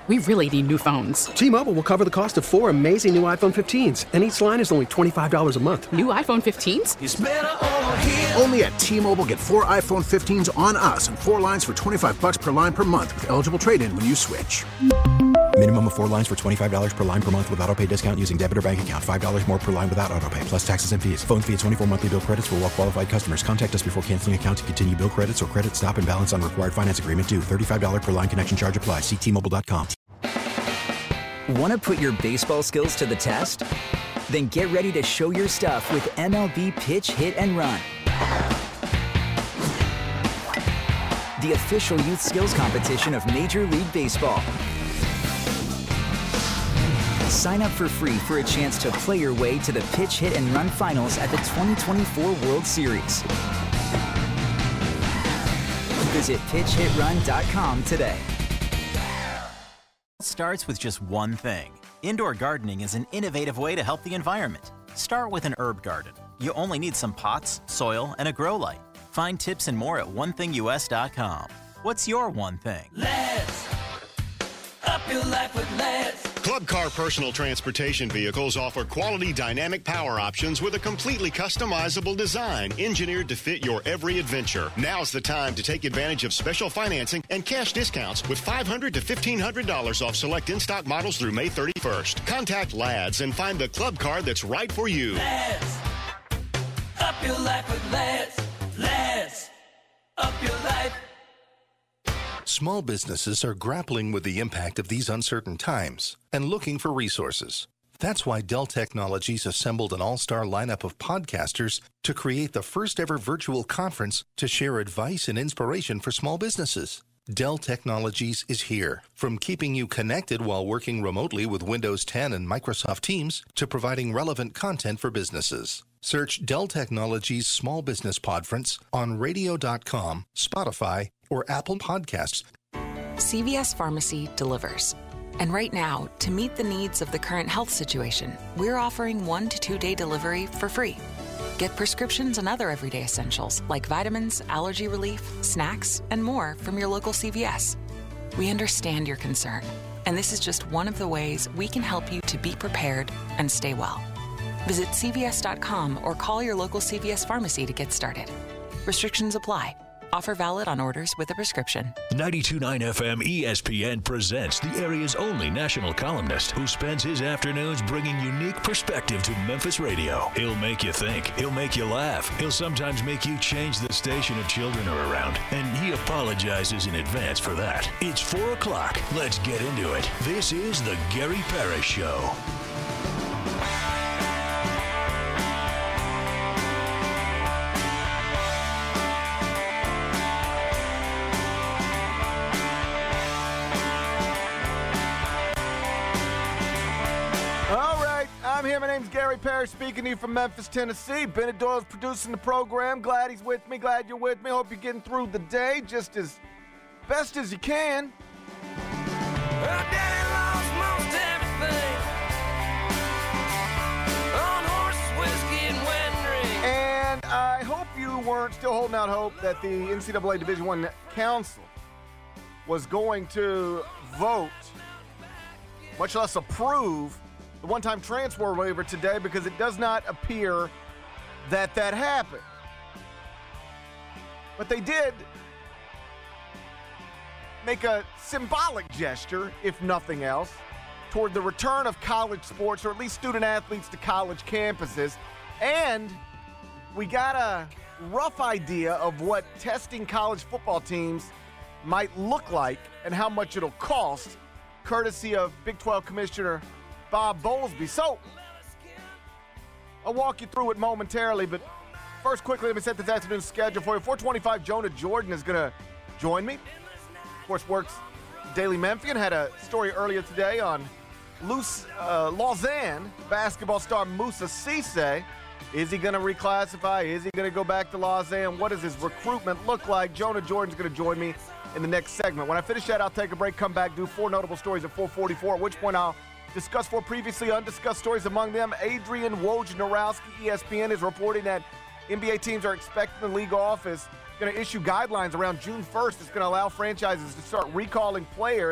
We really need new phones. T-Mobile will cover the cost of 4 amazing new iPhone 15s, and each line is only $25 a month. New iPhone 15s? It's better over here. Only at T-Mobile, get 4 iPhone 15s on us and 4 lines for $25 per line per month with eligible trade-in when you switch. Minimum of 4 lines for $25 per line per month with autopay discount using debit or bank account. $5 more per line without autopay, plus taxes and fees. Phone fee at 24 monthly bill credits for well-qualified customers. Contact us before canceling account to continue bill credits or credit stop and balance on required finance agreement due. $35 per line connection charge applies. See T-Mobile.com. Want to put your baseball skills to the test? Then get ready to show your stuff with MLB Pitch, Hit, and Run. The official youth skills competition of Major League Baseball. Sign up for free for a chance to play your way to the Pitch, Hit, and Run finals at the 2024 World Series. Visit pitchhitrun.com today. Starts with just one thing. Indoor gardening is an innovative way to help the environment. Start with an herb garden. You only need some pots, soil, and a grow light. Find tips and more at onethingus.com. What's your one thing? Let's up your life with Let's. Club Car personal transportation vehicles offer quality dynamic power options with a completely customizable design engineered to fit your every adventure. Now's the time to take advantage of special financing and cash discounts with $500 to $1,500 off select in-stock models through May 31st. Contact Lads and find the Club Car that's right for you. Let's up your life with Let's. Let's up your life. Small businesses are grappling with the impact of these uncertain times and looking for resources. That's why Dell Technologies assembled an all-star lineup of podcasters to create the first ever virtual conference to share advice and inspiration for small businesses. Dell Technologies is here, from keeping you connected while working remotely with Windows 10 and Microsoft Teams to providing relevant content for businesses. Search Dell Technologies Small Business Podference on radio.com, Spotify, or Apple Podcasts. CVS Pharmacy delivers. And right now, to meet the needs of the current health situation, we're offering 1 to 2 day delivery for free. Get prescriptions and other everyday essentials like vitamins, allergy relief, snacks, and more from your local CVS. We understand your concern, and this is just one of the ways we can help you to be prepared and stay well. Visit CVS.com or call your local CVS pharmacy to get started. Restrictions apply. Offer valid on orders with a prescription. 92.9 FM ESPN presents the area's only national columnist who spends his afternoons bringing unique perspective to Memphis radio. He'll make you think. He'll make you laugh. He'll sometimes make you change the station if children are around. And he apologizes in advance for that. It's 4 o'clock. Let's get into it. This is the Gary Parrish Show. I'm here. My name's Gary Parrish, speaking to you from Memphis, Tennessee. Bennett Doyle's producing the program. Glad he's with me. Glad you're with me. Hope you're getting through the day just as best as you can. Well, Daddy lost most everything on horses, whiskey, and wedding rings. And I hope you weren't still holding out hope that the NCAA Division I Council was going to vote, much less approve, the one-time transfer waiver today, because it does not appear that happened. But they did make a symbolic gesture, if nothing else, toward the return of college sports, or at least student athletes to college campuses. And we got a rough idea of what testing college football teams might look like and how much it'll cost, courtesy of Big 12 Commissioner Bob Bowlesby. So, I'll walk you through it momentarily, but first, quickly, let me set this afternoon's schedule for you. 425, Jonah Jordan is going to join me. Of course, works Daily Memphian, had a story earlier today on Lausanne basketball star Moussa Cisse. Is he going to reclassify? Is he going to go back to Lausanne? What does his recruitment look like? Jonah Jordan's going to join me in the next segment. When I finish that, I'll take a break, come back, do 4 notable stories at 444, at which point I'll discuss 4 previously undiscussed stories. Among them, Adrian Wojnarowski, ESPN, is reporting that NBA teams are expecting the league office going to issue guidelines around June 1st. It's going to allow franchises to start recalling players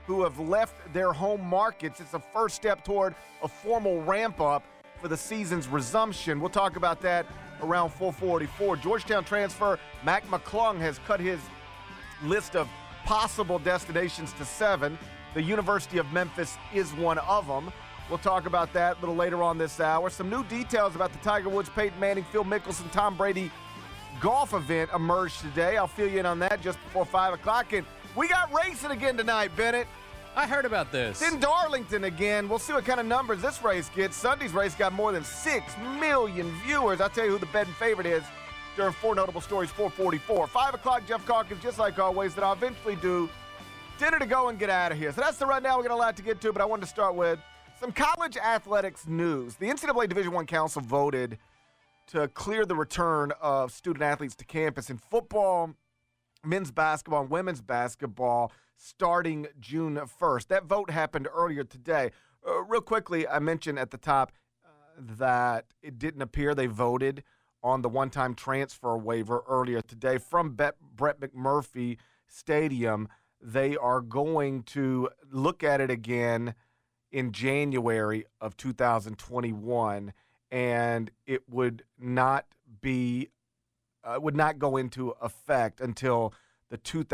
who have left their home markets. It's the first step toward a formal ramp-up for the season's resumption. We'll talk about that around 4:44. Georgetown transfer Mac McClung has cut his list of possible destinations to 7. The University of Memphis is one of them. We'll talk about that a little later on this hour. Some new details about the Tiger Woods, Peyton Manning, Phil Mickelson, Tom Brady golf event emerged today. I'll fill you in on that just before 5 o'clock. And we got racing again tonight, Bennett. I heard about this. It's in Darlington again. We'll see what kind of numbers this race gets. Sunday's race got more than 6 million viewers. I'll tell you who the betting favorite is during 4 Notable Stories, 4:44. 5 o'clock, Jeff Calkins, just like always, that I'll eventually do dinner to go and get out of here. So that's the rundown. We got a lot to get to, but I wanted to start with some college athletics news. The NCAA Division I Council voted to clear the return of student athletes to campus in football, men's basketball, and women's basketball starting June 1st. That vote happened earlier today. Real quickly, I mentioned at the top that it didn't appear they voted on the one-time transfer waiver earlier today from Brett McMurphy Stadium. They are going to look at it again in January of 2021, and it would not go into effect until the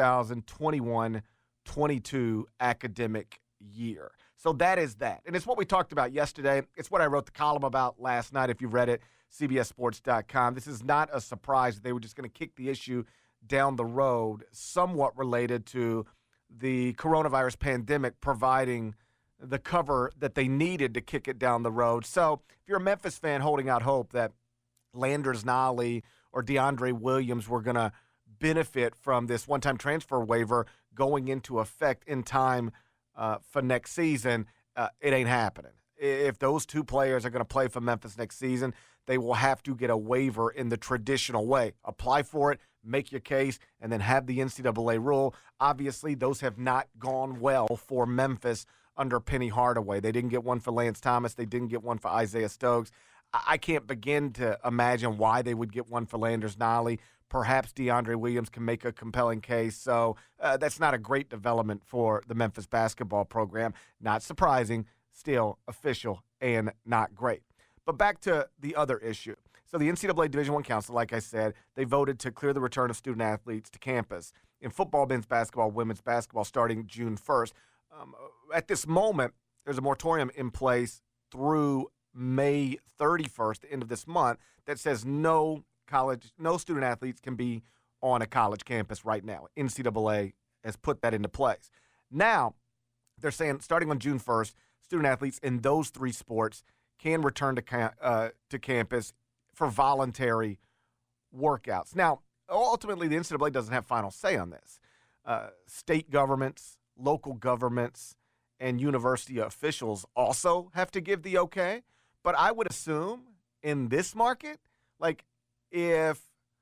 2021-22 academic year. So that is that. And it's what we talked about yesterday. It's what I wrote the column about last night, if you read it, CBSSports.com. This is not a surprise that they were just going to kick the issue down the road, somewhat related to the coronavirus pandemic providing the cover that they needed to kick it down the road. So if you're a Memphis fan holding out hope that Landers Nolley or DeAndre Williams were going to benefit from this one-time transfer waiver going into effect in time for next season, it ain't happening. If those two players are going to play for Memphis next season, they will have to get a waiver in the traditional way. Apply for it, make your case, and then have the NCAA rule. Obviously, those have not gone well for Memphis under Penny Hardaway. They didn't get one for Lance Thomas. They didn't get one for Isaiah Stokes. I can't begin to imagine why they would get one for Landers Nolley. Perhaps DeAndre Williams can make a compelling case. So that's not a great development for the Memphis basketball program. Not surprising, still official and not great. But back to the other issue. So the NCAA Division I Council, like I said, they voted to clear the return of student athletes to campus in football, men's basketball, women's basketball starting June 1st. At this moment, there's a moratorium in place through May 31st, the end of this month, that says no student athletes can be on a college campus right now. NCAA has put that into place. Now, they're saying starting on June 1st, student athletes in those 3 sports can return to campus for voluntary workouts. Now, ultimately, the NCAA doesn't have final say on this. State governments, local governments, and university officials also have to give the okay. But I would assume in this market, like if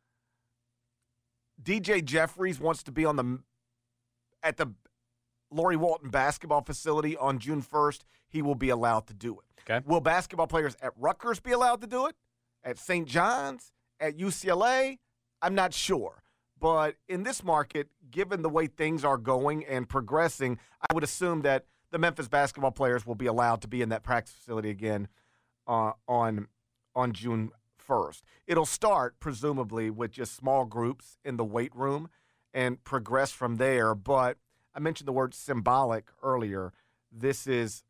DJ Jeffries wants to be at the Laurie Walton basketball facility on June 1st, he will be allowed to do it. Okay. Will basketball players at Rutgers be allowed to do it? At St. John's? At UCLA? I'm not sure. But in this market, given the way things are going and progressing, I would assume that the Memphis basketball players will be allowed to be in that practice facility again on June 1st. It'll start, presumably, with just small groups in the weight room and progress from there. But I mentioned the word symbolic earlier. This is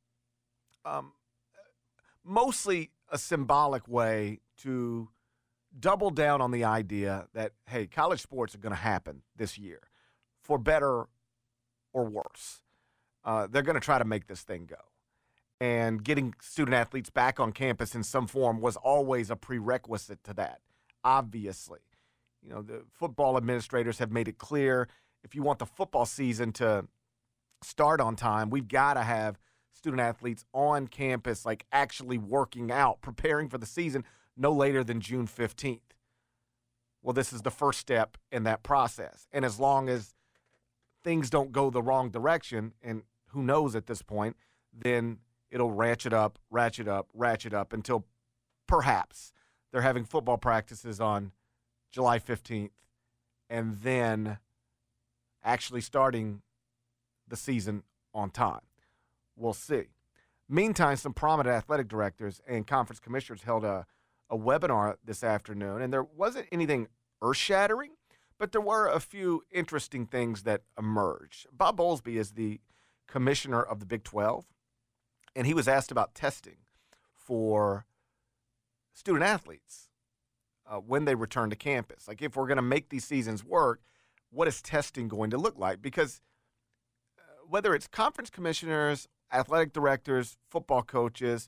mostly a symbolic way to double down on the idea that, hey, college sports are going to happen this year, for better or worse. They're going to try to make this thing go. And getting student athletes back on campus in some form was always a prerequisite to that, obviously. You know, the football administrators have made it clear, if you want the football season to start on time, we've got to have student athletes on campus, like actually working out, preparing for the season no later than June 15th. Well, this is the first step in that process. And as long as things don't go the wrong direction, and who knows at this point, then it'll ratchet up until perhaps they're having football practices on July 15th and then actually starting the season on time. We'll see. Meantime, some prominent athletic directors and conference commissioners held a webinar this afternoon, and there wasn't anything earth-shattering, but there were a few interesting things that emerged. Bob Bowlesby is the commissioner of the Big 12, and he was asked about testing for student athletes when they return to campus. Like, if we're going to make these seasons work, what is testing going to look like? Because whether it's conference commissioners, athletic directors, football coaches,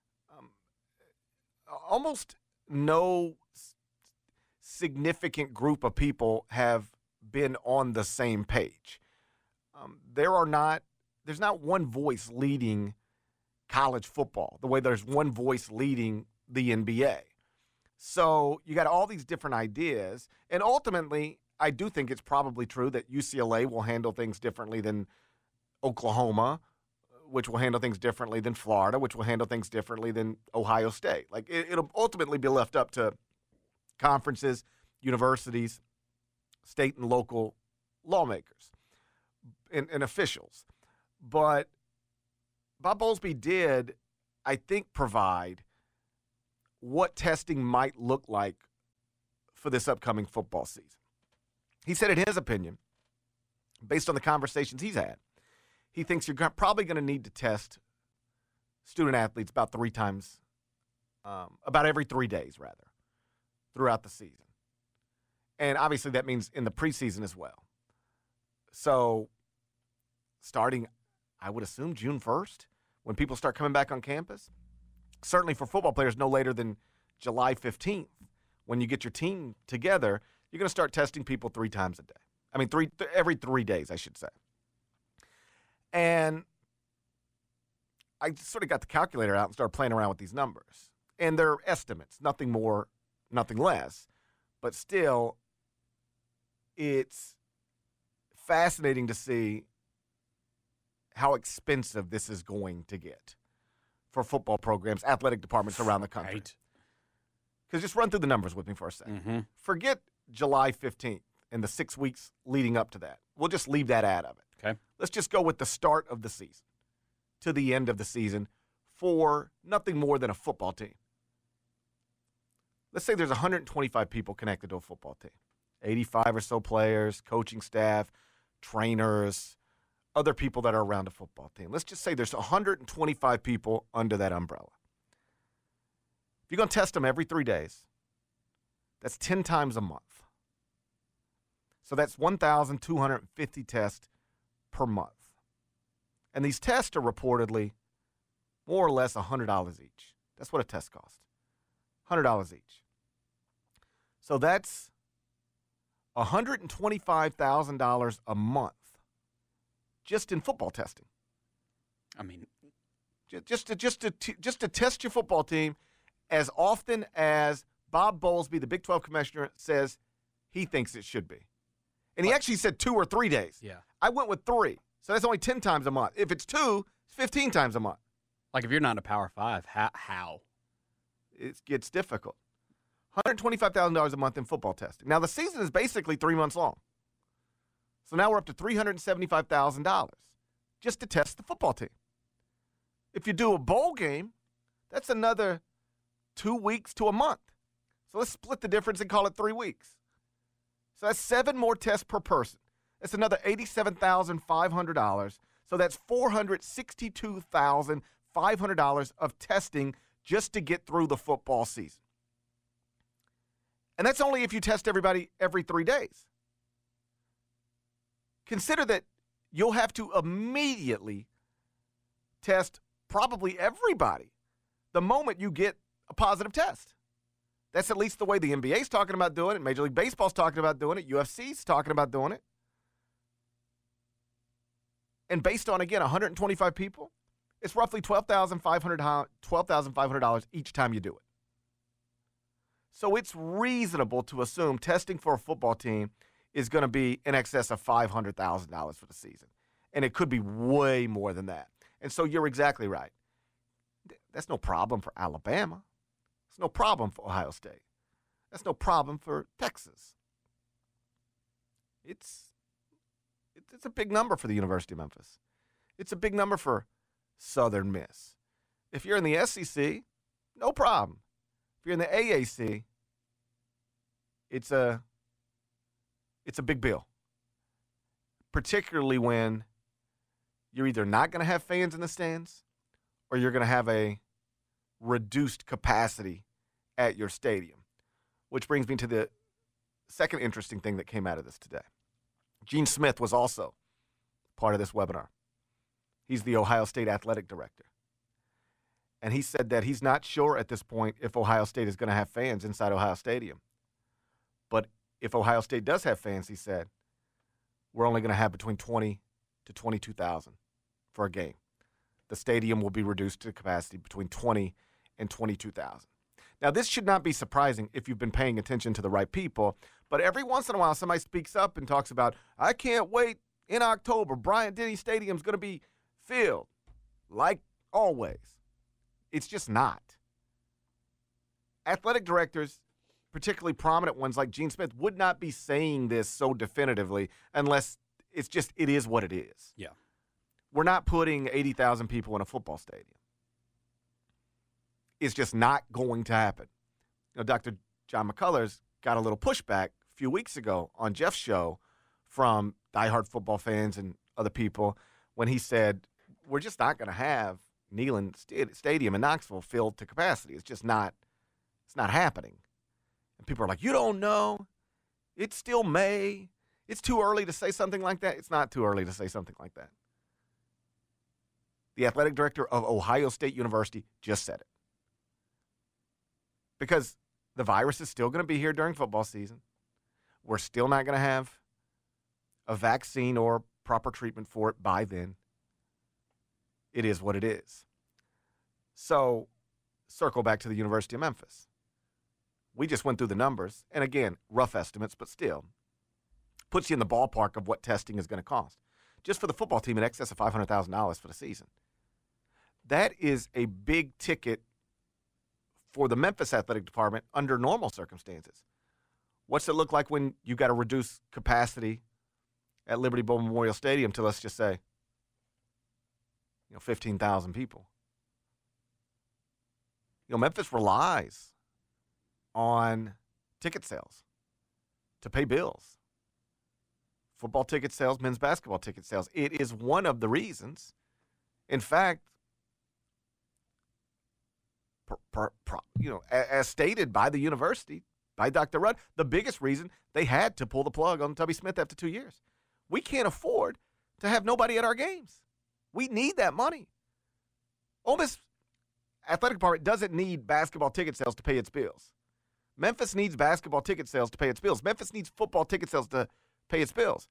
almost no significant group of people have been on the same page. There's not one voice leading college football the way there's one voice leading the NBA. So you got all these different ideas, and ultimately, I do think it's probably true that UCLA will handle things differently than Oklahoma, which will handle things differently than Florida, which will handle things differently than Ohio State. Like, it'll ultimately be left up to conferences, universities, state and local lawmakers and officials. But Bob Bowlesby did, I think, provide what testing might look like for this upcoming football season. He said, in his opinion, based on the conversations he's had, he thinks you're probably going to need to test student athletes about every 3 days, throughout the season. And obviously that means in the preseason as well. So starting, I would assume, June 1st, when people start coming back on campus, certainly for football players, no later than July 15th, when you get your team together, you're going to start testing people 3 times a day. I mean, every 3 days, I should say. And I sort of got the calculator out and started playing around with these numbers. And they're estimates, nothing more, nothing less. But still, it's fascinating to see how expensive this is going to get for football programs, athletic departments around the country. Right. Because just run through the numbers with me for a second. Mm-hmm. Forget July 15th and the 6 weeks leading up to that. We'll just leave that out of it. Okay. Let's just go with the start of the season to the end of the season for nothing more than a football team. Let's say there's 125 people connected to a football team, 85 or so players, coaching staff, trainers, other people that are around a football team. Let's just say there's 125 people under that umbrella. If you're going to test them every 3 days, that's 10 times a month. So that's 1,250 tests per month. And these tests are reportedly more or less $100 each. That's what a test costs. $100 each. So that's $125,000 a month just in football testing. I mean, just to test your football team as often as Bob Bowlesby, the Big 12 commissioner, says he thinks it should be. And he actually said 2 or 3 days. Yeah. I went with 3. So that's only 10 times a month. If it's 2, it's 15 times a month. Like, if you're not in a Power 5, how? It gets difficult. $125,000 a month in football testing. Now, the season is basically 3 months long. So now we're up to $375,000 just to test the football team. If you do a bowl game, that's another 2 weeks to a month. So let's split the difference and call it 3 weeks. So that's 7 more tests per person. That's another $87,500. So that's $462,500 of testing just to get through the football season. And that's only if you test everybody every 3 days. Consider that you'll have to immediately test probably everybody the moment you get a positive test. That's at least the way the NBA's talking about doing it. Major League Baseball's talking about doing it. UFC's talking about doing it. And based on, again, 125 people, it's roughly $12,500 each time you do it. So it's reasonable to assume testing for a football team is going to be in excess of $500,000 for the season. And it could be way more than that. And so you're exactly right. That's no problem for Alabama. It's no problem for Ohio State. That's no problem for Texas. It's a big number for the University of Memphis. It's a big number for Southern Miss. If you're in the SEC, no problem. If you're in the AAC, it's a big bill, particularly when you're either not going to have fans in the stands or you're going to have a reduced capacity at your stadium, which brings me to the second interesting thing that came out of this today. Gene Smith was also part of this webinar. He's the Ohio State athletic director. And he said that he's not sure at this point if Ohio State is going to have fans inside Ohio Stadium. But if Ohio State does have fans, he said, we're only going to have between 20 to 22,000 for a game. The stadium will be reduced to capacity between 20 and 22,000. Now, this should not be surprising if you've been paying attention to the right people, but every once in a while somebody speaks up and talks about, I can't wait in October, Bryant-Denny Stadium's going to be filled, like always. It's just not. Athletic directors, particularly prominent ones like Gene Smith, would not be saying this so definitively unless it is what it is. Yeah. We're not putting 80,000 people in a football stadium. It's just not going to happen. Dr. John McCullers got a little pushback a few weeks ago on Jeff's show from diehard football fans and other people when he said, we're just not going to have Neyland Stadium in Knoxville filled to capacity. It's just not, it's not happening. And people are like, you don't know. It's still May. It's too early to say something like that. It's not too early to say something like that. The athletic director of Ohio State University just said it. Because the virus is still going to be here during football season. We're still not going to have a vaccine or proper treatment for it by then. It is what it is. So, circle back to the University of Memphis. We just went through the numbers, and again, rough estimates, but still, puts you in the ballpark of what testing is going to cost. Just for the football team, in excess of $500,000 for the season. That is a big ticket for the Memphis athletic department under normal circumstances. What's it look like when you got to reduce capacity at Liberty Bowl Memorial Stadium to, let's just say, 15,000 people? Memphis relies on ticket sales to pay bills. Football ticket sales, men's basketball ticket sales. It is one of the reasons. In fact, as stated by the university, by Dr. Rudd, the biggest reason they had to pull the plug on Tubby Smith after 2 years. We can't afford to have nobody at our games. We need that money. Ole Miss athletic department doesn't need basketball ticket sales to pay its bills. Memphis needs basketball ticket sales to pay its bills. Memphis needs football ticket sales to pay its bills.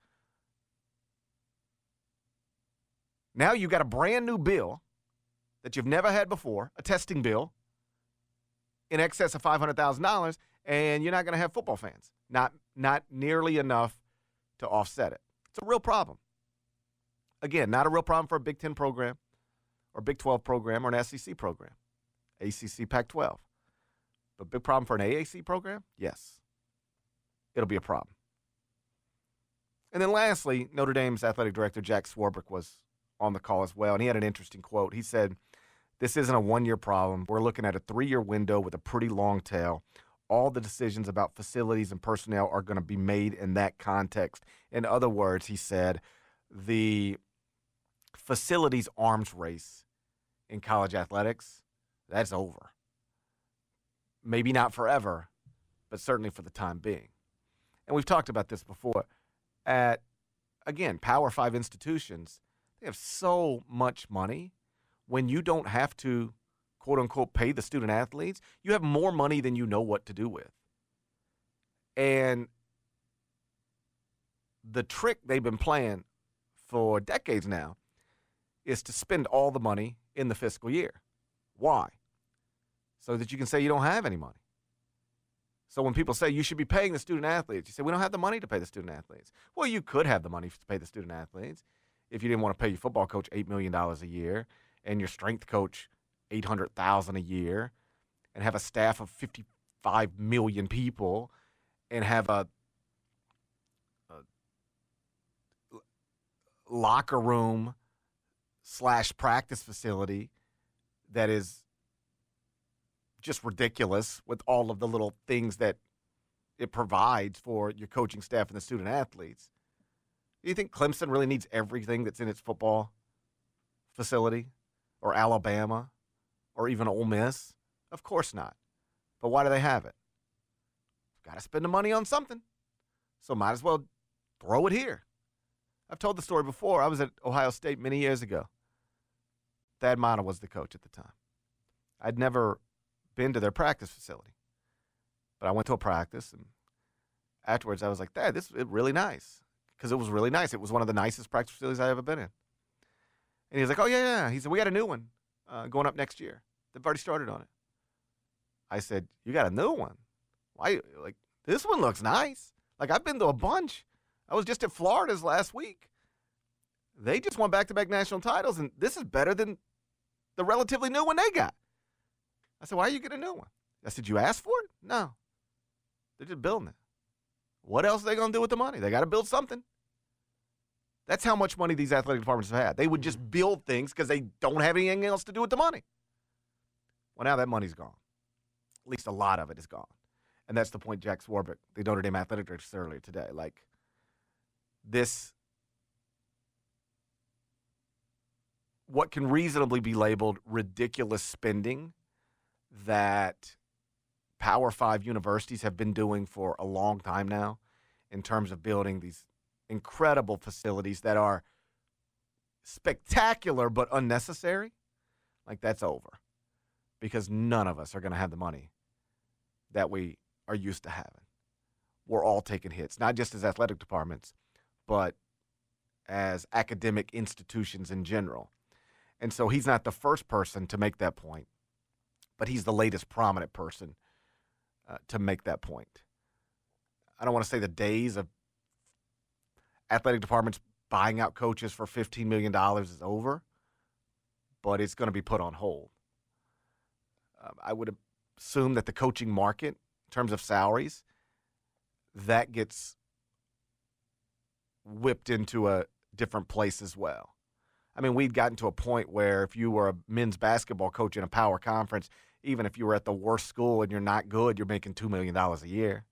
Now you got a brand new bill that you've never had before, a testing bill in excess of $500,000, and you're not going to have football fans. Not nearly enough to offset it. It's a real problem. Again, not a real problem for a Big Ten program or Big 12 program or an SEC program, ACC, Pac-12. But big problem for an AAC program? Yes. It'll be a problem. And then lastly, Notre Dame's athletic director, Jack Swarbrick, was on the call as well, and he had an interesting quote. He said, this isn't a one-year problem. We're looking at a 3-year window with a pretty long tail. All the decisions about facilities and personnel are going to be made in that context. In other words, he said, the facilities arms race in college athletics, that's over. Maybe not forever, but certainly for the time being. And we've talked about this before. At, again, Power 5 institutions, they have so much money. When you don't have to, quote-unquote, pay the student athletes, you have more money than you know what to do with. And the trick they've been playing for decades now is to spend all the money in the fiscal year. Why? So that you can say you don't have any money. So when people say you should be paying the student athletes, you say we don't have the money to pay the student athletes. Well, you could have the money to pay the student athletes if you didn't want to pay your football coach $8 million a year and your strength coach $800,000 a year and have a staff of 55 million people and have a locker room / practice facility that is just ridiculous with all of the little things that it provides for your coaching staff and the student athletes. Do you think Clemson really needs everything that's in its football facility, or Alabama, or even Ole Miss? Of course not. But why do they have it? Got to spend the money on something. So might as well throw it here. I've told the story before. I was at Ohio State many years ago. Thad Matta was the coach at the time. I'd never been to their practice facility. But I went to a practice, and afterwards I was like, Thad, this is really nice. Because it was really nice. It was one of the nicest practice facilities I've ever been in. And he was like, oh, yeah. He said, we got a new one going up next year. They've already started on it. I said, you got a new one? Why? Like, this one looks nice. Like, I've been to a bunch. I was just at Florida's last week. They just won back-to-back national titles, and this is better than the relatively new one they got. I said, why are you getting a new one? I said, you asked for it? No. They're just building it. What else are they going to do with the money? They got to build something. That's how much money these athletic departments have had. They would just build things because they don't have anything else to do with the money. Well, now that money's gone. At least a lot of it is gone. And that's the point Jack Swarbrick, the Notre Dame athletic director, said earlier today. Like, this, what can reasonably be labeled ridiculous spending that Power 5 universities have been doing for a long time now in terms of building these incredible facilities that are spectacular but unnecessary, like, that's over. Because none of us are going to have the money that we are used to having. We're all taking hits, not just as athletic departments, but as academic institutions in general. And so he's not the first person to make that point, but he's the latest prominent person to make that point. I don't want to say the days of athletic departments buying out coaches for $15 million is over, but it's going to be put on hold. I would assume that the coaching market, in terms of salaries, that gets whipped into a different place as well. I mean, we'd gotten to a point where if you were a men's basketball coach in a power conference, even if you were at the worst school and you're not good, you're making $2 million a year.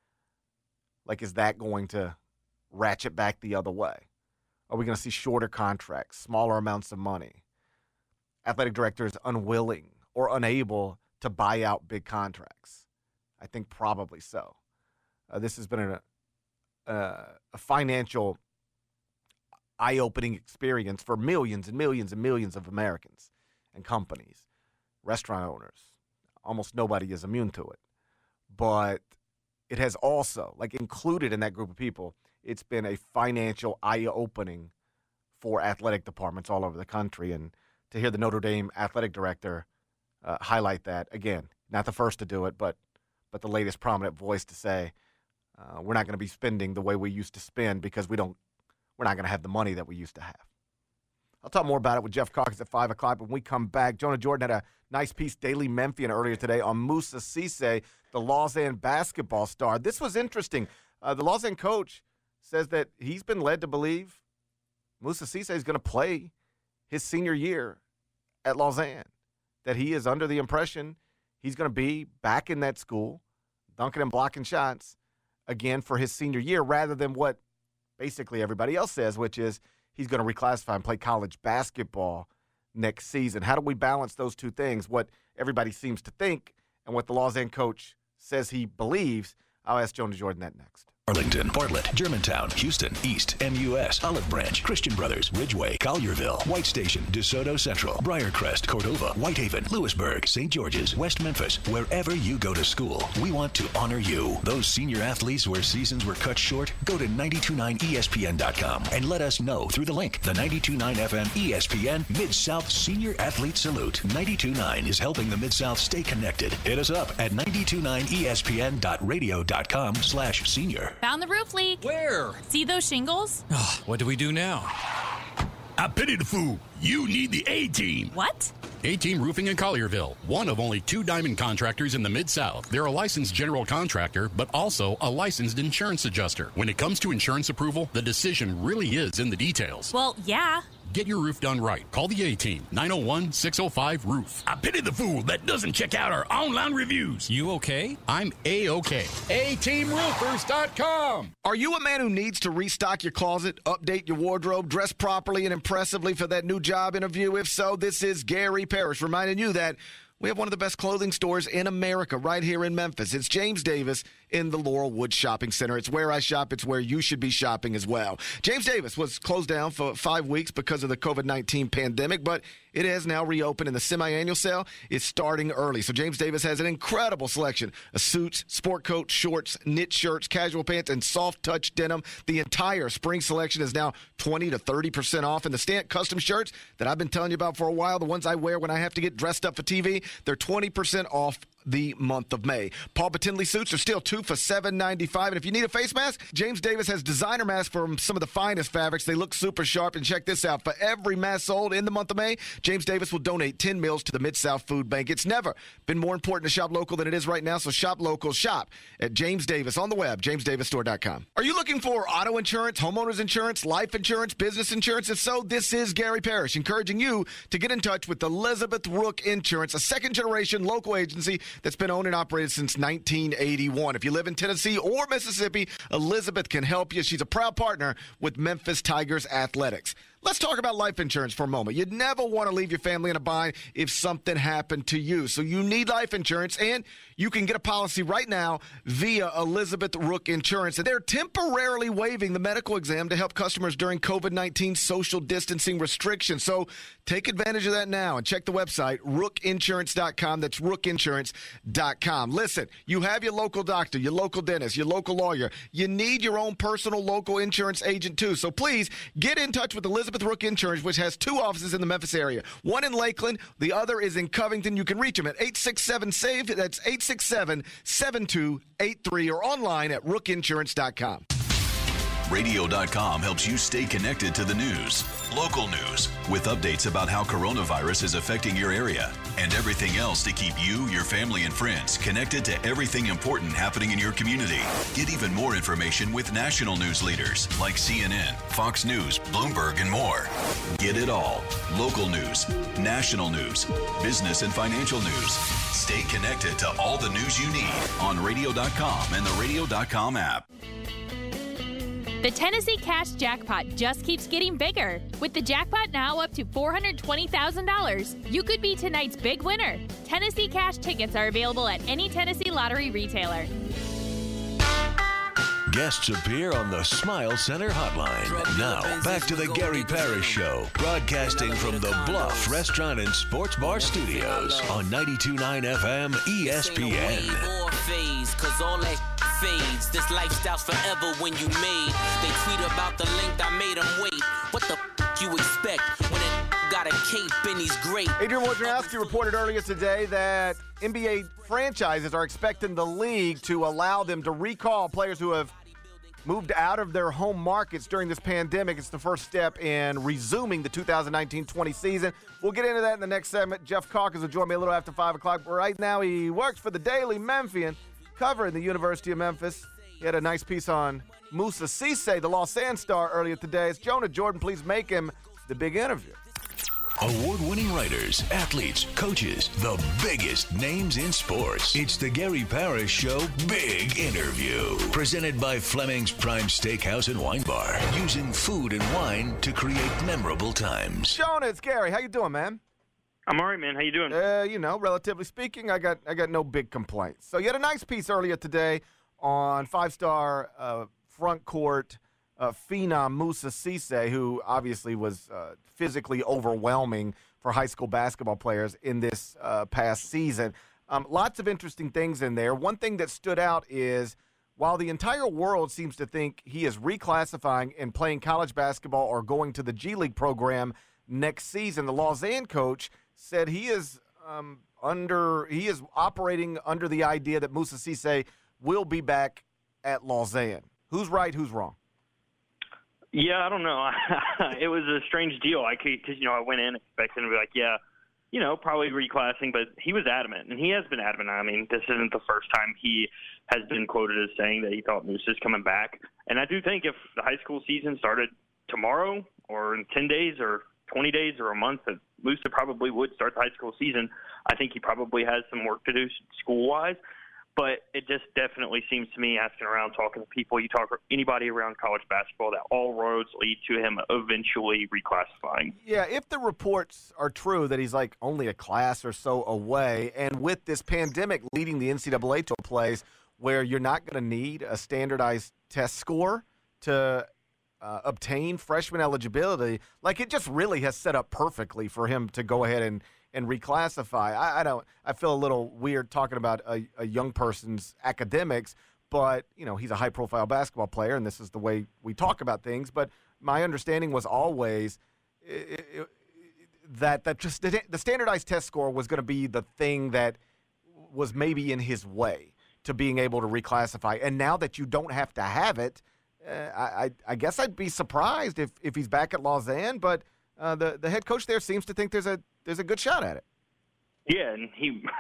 Like, is that going to ratchet back the other way? Are we going to see shorter contracts, smaller amounts of money? Athletic directors unwilling or unable to buy out big contracts? I think probably so. This has been a financial eye-opening experience for millions and millions and millions of Americans and companies, restaurant owners. Almost nobody is immune to it. But it has also, like, included in that group of people, it's been a financial eye-opening for athletic departments all over the country. And to hear the Notre Dame athletic director highlight that, again, not the first to do it, but the latest prominent voice to say, we're not going to be spending the way we used to spend because we're not going to have the money that we used to have. I'll talk more about it with Jeff Calkins at 5 o'clock when we come back. Jonah Jordan had a nice piece, Daily Memphian, earlier today on Moussa Cisse, the Lausanne basketball star. This was interesting. The Lausanne coach says that he's been led to believe Moussa Cisse is going to play his senior year at Lausanne, that he is under the impression he's going to be back in that school, dunking and blocking shots again for his senior year, rather than what basically everybody else says, which is he's going to reclassify and play college basketball next season. How do we balance those two things, what everybody seems to think and what the Lausanne coach says he believes? I'll ask Jonah Jordan that next. Arlington, Bartlett, Germantown, Houston, East, MUS, Olive Branch, Christian Brothers, Ridgeway, Collierville, White Station, DeSoto Central, Briarcrest, Cordova, Whitehaven, Lewisburg, St. George's, West Memphis. Wherever you go to school, we want to honor you. Those senior athletes where seasons were cut short, go to 929ESPN.com and let us know through the link. The 92.9 FM ESPN Mid-South Senior Athlete Salute. 92.9 is helping the Mid-South stay connected. Hit us up at 929ESPN.radio.com/senior. Found the roof leak. Where? See those shingles? What do we do now? I pity the fool. You need the A-Team. What? A-Team Roofing in Collierville, one of only 2 diamond contractors in the Mid-South. They're a licensed general contractor, but also a licensed insurance adjuster. When it comes to insurance approval, the decision really is in the details. Well, yeah. Get your roof done right. Call the A-Team, 901-605-ROOF. I pity the fool that doesn't check out our online reviews. You okay? I'm A-okay. A-TeamRoofers.com. Are you a man who needs to restock your closet, update your wardrobe, dress properly and impressively for that new job interview? If so, this is Gary Parrish reminding you that we have one of the best clothing stores in America right here in Memphis. It's James Davis in the Laurel Woods Shopping Center. It's where I shop. It's where you should be shopping as well. James Davis was closed down for 5 weeks because of the COVID-19 pandemic, but it has now reopened, and the semi-annual sale is starting early. So James Davis has an incredible selection of suits, sport coats, shorts, knit shirts, casual pants, and soft-touch denim. The entire spring selection is now 20 to 30% off. And the Stant custom shirts that I've been telling you about for a while, the ones I wear when I have to get dressed up for TV, they're 20% off the month of May. Paul Batinley suits are still 2 for $7.95. And if you need a face mask, James Davis has designer masks from some of the finest fabrics. They look super sharp. And check this out. For every mask sold in the month of May, James Davis will donate 10 meals to the Mid-South Food Bank. It's never been more important to shop local than it is right now. So shop local. Shop at James Davis on the web, jamesdavisstore.com. Are you looking for auto insurance, homeowners insurance, life insurance, business insurance? If so, this is Gary Parrish encouraging you to get in touch with Elizabeth Rook Insurance, a second-generation local agency that's been owned and operated since 1981. If you live in Tennessee or Mississippi, Elizabeth can help you. She's a proud partner with Memphis Tigers Athletics. Let's talk about life insurance for a moment. You'd never want to leave your family in a bind if something happened to you. So you need life insurance, and you can get a policy right now via Elizabeth Rook Insurance. And they're temporarily waiving the medical exam to help customers during COVID-19 social distancing restrictions. So take advantage of that now and check the website, rookinsurance.com. That's rookinsurance.com. Listen, you have your local doctor, your local dentist, your local lawyer. You need your own personal local insurance agent, too. So please get in touch with Elizabeth Rook Insurance, which has 2 offices in the Memphis area. One in Lakeland, the other is in Covington. You can reach them at 867-SAVE. That's 867-7283 or online at rookinsurance.com. Radio.com helps you stay connected to the news. Local news with updates about how coronavirus is affecting your area and everything else to keep you, your family, and friends connected to everything important happening in your community. Get even more information with national news leaders like CNN, Fox News, Bloomberg, and more. Get it all. Local news, national news, business and financial news. Stay connected to all the news you need on Radio.com and the Radio.com app. The Tennessee Cash Jackpot just keeps getting bigger. With the jackpot now up to $420,000, you could be tonight's big winner. Tennessee Cash tickets are available at any Tennessee Lottery retailer. Guests appear on the Smile Center hotline. Now, back to the Gary Parrish Show, broadcasting from the Bluff Restaurant and Sports Bar Studios on 92.9 FM ESPN. Cause all that fades. This lifestyle's forever when you made. They tweet about the length I made them wait. What the you expect when it got a cape and he's great? Adrian Wojnarowski reported earlier today that NBA franchises are expecting the league to allow them to recall players who have moved out of their home markets during this pandemic. It's the first step in resuming the 2019-20 season. We'll get into that in the next segment. Jeff Calkins will join me a little after 5 o'clock. But right now, he works for the Daily Memphian, covering the University of Memphis. He had a nice piece on Moussa Cisse, the Lausanne star, earlier today. It's Jonah Jordan. Please make him the big interview. Award-winning writers, athletes, coaches, the biggest names in sports. It's the Gary Parrish Show Big Interview. Presented by Fleming's Prime Steakhouse and Wine Bar. Using food and wine to create memorable times. Jonah, it's Gary. How you doing, man? I'm all right, man. How you doing? Relatively speaking, I got no big complaints. So you had a nice piece earlier today on five-star front court phenom Moussa Cisse, who obviously was physically overwhelming for high school basketball players in this past season. Lots of interesting things in there. One thing that stood out is while the entire world seems to think he is reclassifying and playing college basketball or going to the G League program next season, the Lausanne coach said he is operating under the idea that Moussa Cisse will be back at Lausanne. Who's right? Who's wrong? Yeah, I don't know. It was a strange deal. I went in expecting to be like, probably reclassing, but he was adamant, and he has been adamant. I mean, this isn't the first time he has been quoted as saying that he thought Moose is coming back. And I do think if the high school season started tomorrow or in 10 days or 20 days or a month that Musa probably would start the high school season. I think he probably has some work to do school-wise. But it just definitely seems to me, asking around, talking to people, you talk to anybody around college basketball, that all roads lead to him eventually reclassifying. Yeah, if the reports are true that he's like only a class or so away, and with this pandemic leading the NCAA to a place where you're not going to need a standardized test score to obtain freshman eligibility, like it just really has set up perfectly for him to go ahead and reclassify. I feel a little weird talking about a young person's academics, but, you know, he's a high-profile basketball player, and this is the way we talk about things. But my understanding was always that just the standardized test score was going to be the thing that was maybe in his way to being able to reclassify. And now that you don't have to have it, I guess I'd be surprised if he's back at Lausanne, but the head coach there seems to think there's a good shot at it. Yeah, and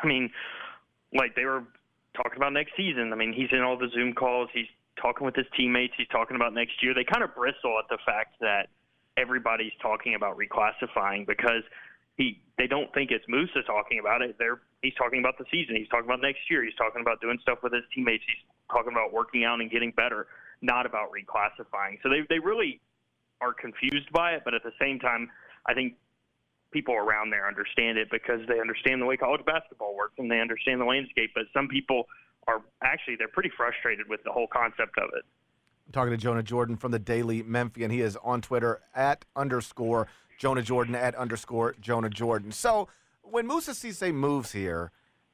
like they were talking about next season. I mean, he's in all the Zoom calls. He's talking with his teammates. He's talking about next year. They kind of bristle at the fact that everybody's talking about reclassifying because they don't think it's Musa talking about it. He's talking about the season. He's talking about next year. He's talking about doing stuff with his teammates. He's talking about working out and getting better, not about reclassifying. So they really are confused by it, but at the same time, I think people around there understand it because they understand the way college basketball works and they understand the landscape. But some people they're pretty frustrated with the whole concept of it. I'm talking to Jonah Jordan from the Daily Memphian. He is on Twitter @_Jonah Jordan @_Jonah Jordan. So when Musa Cisse moves here,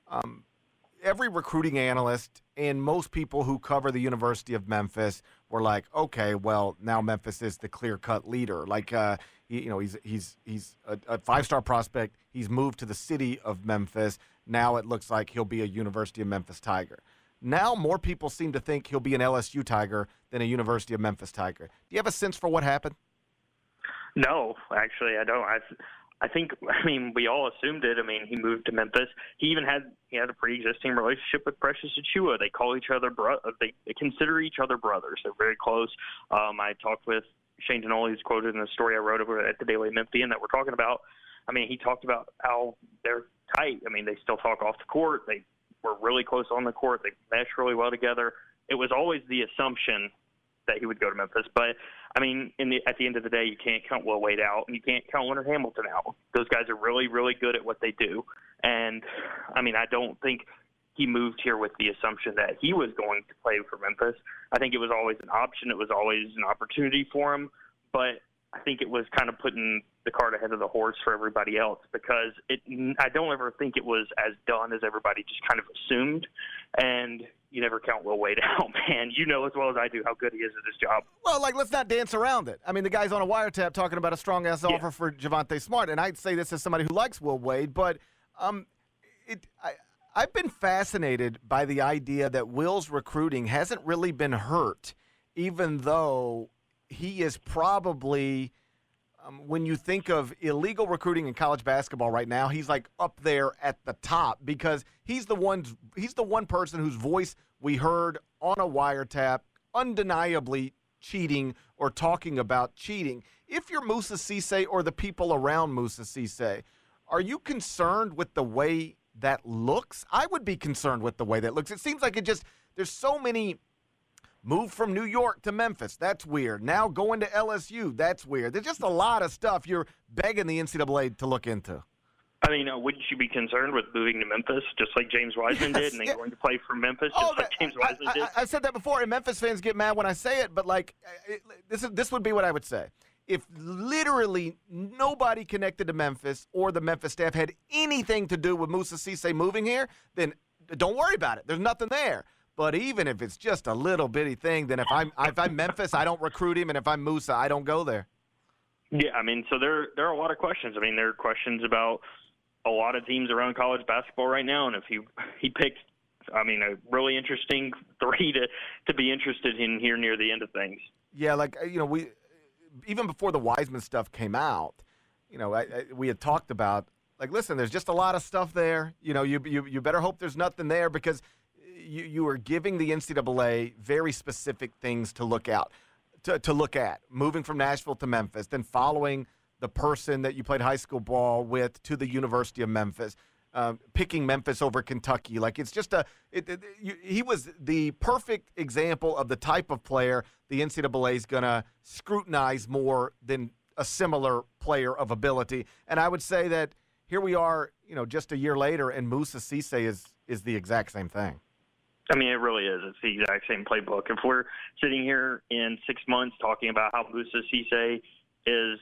every recruiting analyst and most people who cover the University of Memphis were like, okay, well, now Memphis is the clear-cut leader. Like, he's a five-star prospect. He's moved to the city of Memphis. Now it looks like he'll be a University of Memphis Tiger. Now more people seem to think he'll be an LSU Tiger than a University of Memphis Tiger. Do you have a sense for what happened? No, actually, I don't. I think we all assumed it. I mean, he moved to Memphis. He had a pre-existing relationship with Precious Achiuwa. They call each other they consider each other brothers. They're very close. I talked with Shane Denoli, who's quoted in the story I wrote over at the Daily Memphian that we're talking about. I mean, he talked about how they're tight. I mean, they still talk off the court. They were really close on the court. They mesh really well together. It was always the assumption that he would go to Memphis. But, I mean, at the end of the day, you can't count Will Wade out, and you can't count Leonard Hamilton out. Those guys are really, really good at what they do. And, I mean, I don't think he moved here with the assumption that he was going to play for Memphis. I think it was always an option. It was always an opportunity for him. But I think it was kind of putting the cart ahead of the horse for everybody else because I don't ever think it was as done as everybody just kind of assumed. And you never count Will Wade out, man. You know as well as I do how good he is at his job. Well, let's not dance around it. I mean, the guy's on a wiretap talking about a strong-ass offer for Javonte Smart, and I'd say this as somebody who likes Will Wade, but I've been fascinated by the idea that Will's recruiting hasn't really been hurt, even though he is probably when you think of illegal recruiting in college basketball right now, he's like up there at the top because he's the one person whose voice we heard on a wiretap undeniably cheating or talking about cheating. If you're Musa Cisse or the people around Musa Cisse, are you concerned with the way that looks? I would be concerned with the way that looks. It seems like there's so many. Moved from New York to Memphis. That's weird. Now going to LSU. That's weird. There's just a lot of stuff you're begging the NCAA to look into. I mean, wouldn't you be concerned with moving to Memphis just like James Wiseman did and then going to play for Memphis just like James Wiseman did? I've said that before, and Memphis fans get mad when I say it, but this would be what I would say. If literally nobody connected to Memphis or the Memphis staff had anything to do with Musa Cisse moving here, then don't worry about it. There's nothing there. But even if it's just a little bitty thing, then if I'm Memphis, I don't recruit him, and if I'm Musa, I don't go there. Yeah, I mean, so there are a lot of questions. I mean, there are questions about a lot of teams around college basketball right now, and if he picked, I mean, a really interesting three to be interested in here near the end of things. Yeah, we even before the Wiseman stuff came out, we had talked about listen, there's just a lot of stuff there. You better hope there's nothing there because you are giving the NCAA very specific things to look at, moving from Nashville to Memphis, then following the person that you played high school ball with to the University of Memphis, picking Memphis over Kentucky. Like, it's just he was the perfect example of the type of player the NCAA is going to scrutinize more than a similar player of ability. And I would say that here we are, just a year later, and Moussa Cisse is the exact same thing. I mean, it really is. It's the exact same playbook. If we're sitting here in 6 months talking about how Moussa Cisse is,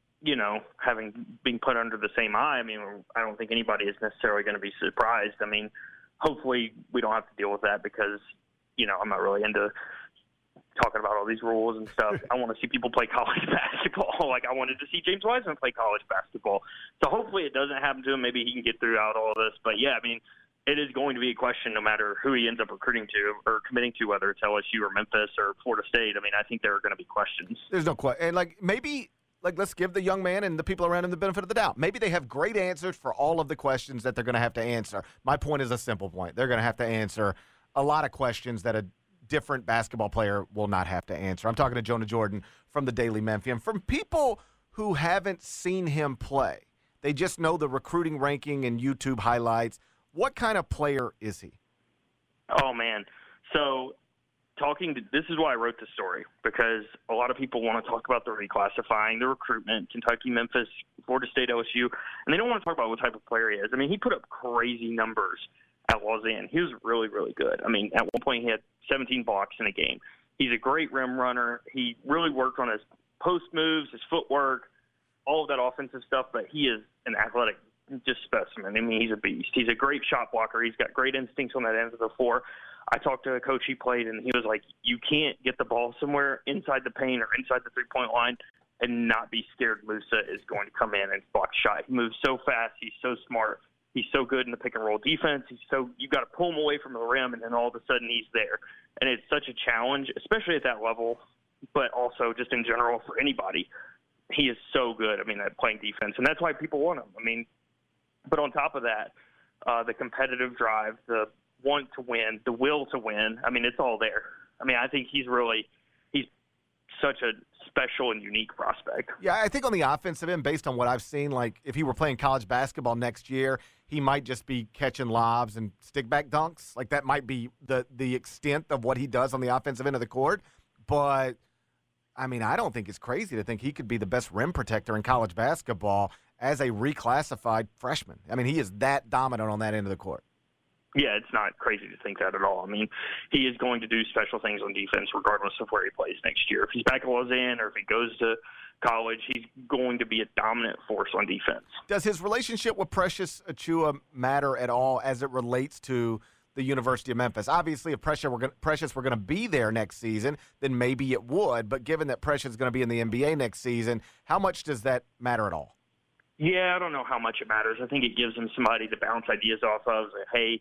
being put under the same eye, I mean, I don't think anybody is necessarily going to be surprised. I mean, hopefully we don't have to deal with that because, I'm not really into talking about all these rules and stuff. I want to see people play college basketball. Like, I wanted to see James Wiseman play college basketball. So hopefully it doesn't happen to him. Maybe he can get throughout all of this. But, yeah, I mean, it is going to be a question no matter who he ends up recruiting to or committing to, whether it's LSU or Memphis or Florida State. I mean, I think there are going to be questions. There's no question. And, maybe let's give the young man and the people around him the benefit of the doubt. Maybe they have great answers for all of the questions that they're going to have to answer. My point is a simple point. They're going to have to answer a lot of questions that a different basketball player will not have to answer. I'm talking to Jonah Jordan from the Daily Memphian. From people who haven't seen him play, they just know the recruiting ranking and YouTube highlights. What kind of player is he? Oh, man. So this is why I wrote this story, because a lot of people want to talk about the reclassifying, the recruitment, Kentucky, Memphis, Florida State, LSU, and they don't want to talk about what type of player he is. I mean, he put up crazy numbers at Lausanne. He was really, really good. I mean, at one point he had 17 blocks in a game. He's a great rim runner. He really worked on his post moves, his footwork, all of that offensive stuff, but he is an athletic just specimen. I mean, he's a beast. He's a great shot blocker. He's got great instincts on that end of the floor. I talked to a coach he played, and he was like, you can't get the ball somewhere inside the paint or inside the three-point line and not be scared Moussa is going to come in and block a shot. He moves so fast. He's so smart. He's so good in the pick-and-roll defense. You got to pull him away from the rim, and then all of a sudden he's there. And it's such a challenge, especially at that level, but also just in general for anybody. He is so good, at playing defense, and that's why people want him. But on top of that, the competitive drive, the want to win, the will to win, it's all there. I think he's such a special and unique prospect. Yeah, I think on the offensive end, based on what I've seen, if he were playing college basketball next year, he might just be catching lobs and stick-back dunks. That might be the extent of what he does on the offensive end of the court. But, I don't think it's crazy to think he could be the best rim protector in college basketball as a reclassified freshman. He is that dominant on that end of the court. Yeah, it's not crazy to think that at all. He is going to do special things on defense regardless of where he plays next year. If he's back at Lausanne or if he goes to college, he's going to be a dominant force on defense. Does his relationship with Precious Achiuwa matter at all as it relates to the University of Memphis? Obviously, if Precious were going to be there next season, then maybe it would. But given that Precious is going to be in the NBA next season, how much does that matter at all? Yeah, I don't know how much it matters. I think it gives him somebody to bounce ideas off of. Hey,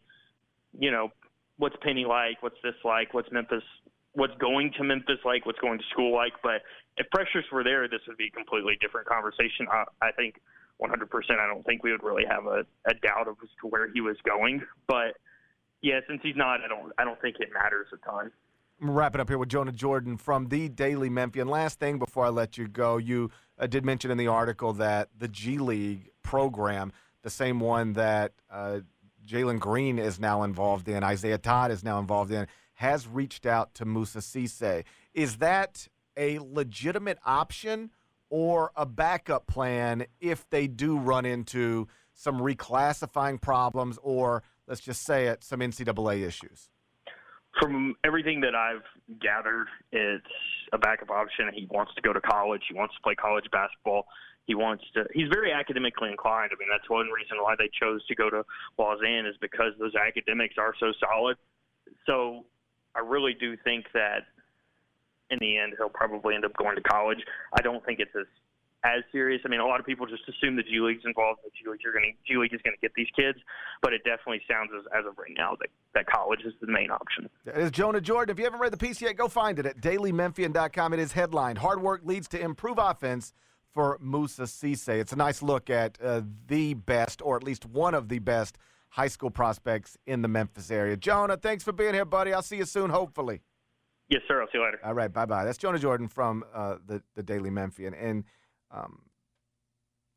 what's Penny like? What's this like? What's going to Memphis like? What's going to school like? But if Precious were there, this would be a completely different conversation. I think 100%. I don't think we would really have a doubt as to where he was going. But yeah, since he's not, I don't think it matters a ton. I'm wrapping up here with Jonah Jordan from the Daily Memphian. Last thing before I let you go, you did mention in the article that the G League program, the same one that Jalen Green is now involved in, Isaiah Todd is now involved in, has reached out to Moussa Cisse. Is that a legitimate option or a backup plan if they do run into some reclassifying problems or, let's just say it, some NCAA issues? From everything that I've gathered, it's a backup option. He wants to go to college. He wants to play college basketball. He's very academically inclined. That's one reason why they chose to go to Lausanne is because those academics are so solid. So I really do think that in the end he'll probably end up going to college. I don't think it's as serious. A lot of people just assume the G League's involved. The G League is going to get these kids, but it definitely sounds as of right now that college is the main option. It is Jonah Jordan. If you haven't read the piece yet, go find it at dailymemphian.com. It is headlined, "Hard work leads to improved offense for Moussa Cisse." It's a nice look at the best, or at least one of the best, high school prospects in the Memphis area. Jonah, thanks for being here, buddy. I'll see you soon, hopefully. Yes, sir. I'll see you later. All right, bye-bye. That's Jonah Jordan from the Daily Memphian. And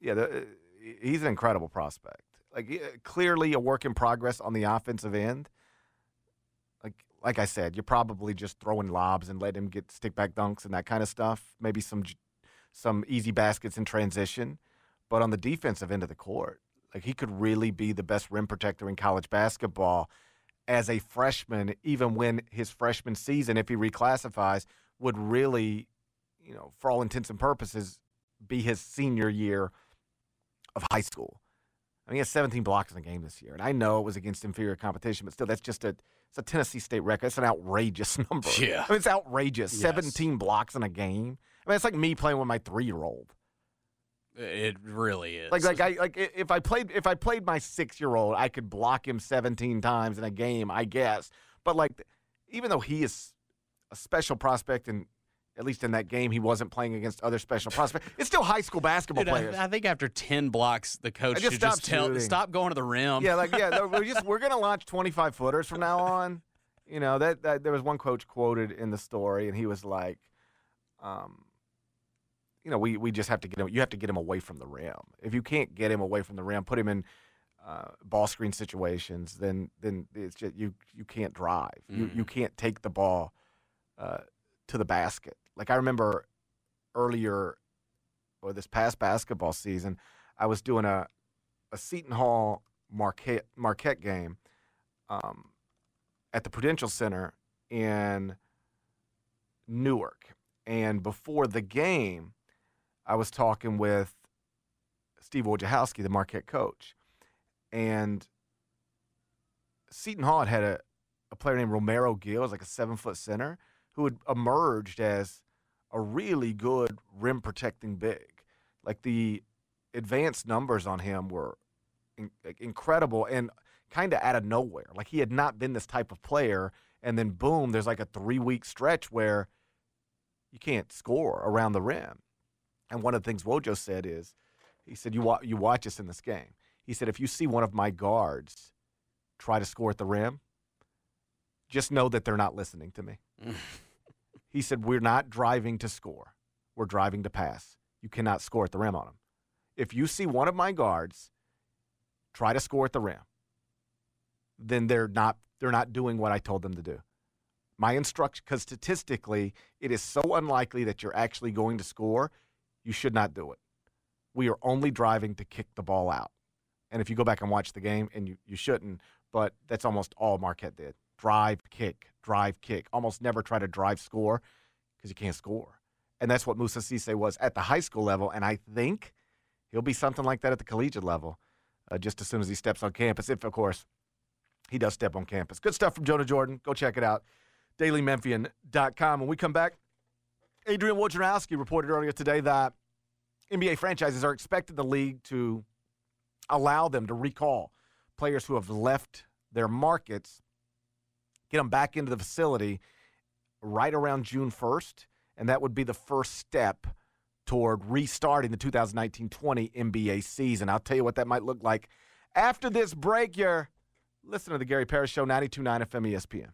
he's an incredible prospect. Like, clearly a work in progress on the offensive end. Like I said, you're probably just throwing lobs and letting him get stick back dunks and that kind of stuff. Maybe some easy baskets in transition. But on the defensive end of the court, like, he could really be the best rim protector in college basketball as a freshman, even when his freshman season, if he reclassifies, would really, for all intents and purposes, be his senior year of high school. I mean, he has 17 blocks in the game this year. And I know it was against inferior competition, but still, that's just it's a Tennessee State record. It's an outrageous number. Yeah. I mean, it's outrageous. Yes. 17 blocks in a game. I mean, it's like me playing with my 3-year-old. It really is. If I played my 6-year-old, I could block him 17 times in a game, I guess. But even though he is a special prospect, and at least in that game, he wasn't playing against other special prospects. It's still high school basketball players. I think after 10 blocks, the coach should just stop going to the rim. Yeah, we're going to launch 25-footers from now on. That there was one coach quoted in the story, and he was like, we just have to get him. You have to get him away from the rim. If you can't get him away from the rim, put him in ball screen situations, then it's just you can't drive. Mm-hmm. You can't take the ball to the basket. Like, I remember earlier, or this past basketball season, I was doing a Seton Hall Marquette game at the Prudential Center in Newark. And before the game, I was talking with Steve Wojciechowski, the Marquette coach. And Seton Hall had a player named Romero Gill, like a 7-foot center, who had emerged as a really good rim-protecting big. Like, the advanced numbers on him were incredible and kind of out of nowhere. Like, he had not been this type of player, and then, boom, there's like a 3-week stretch where you can't score around the rim. And one of the things Wojo said is, he said, you watch us in this game. He said, if you see one of my guards try to score at the rim, just know that they're not listening to me. He said, we're not driving to score. We're driving to pass. You cannot score at the rim on them. If you see one of my guards try to score at the rim, then they're not doing what I told them to do. My instruction, because statistically, it is so unlikely that you're actually going to score, you should not do it. We are only driving to kick the ball out. And if you go back and watch the game, and you shouldn't, but that's almost all Marquette did. Drive, kick, almost never try to drive score because you can't score. And that's what Moussa Cisse was at the high school level, and I think he'll be something like that at the collegiate level just as soon as he steps on campus, if, of course, he does step on campus. Good stuff from Jonah Jordan. Go check it out, dailymemphian.com. When we come back, Adrian Wojnarowski reported earlier today that NBA franchises are expecting the league to allow them to recall players who have left their markets, get them back into the facility right around June 1st, and that would be the first step toward restarting the 2019-20 NBA season. I'll tell you what that might look like after this break. You're listening to the Gary Parrish Show, 92.9 FM ESPN.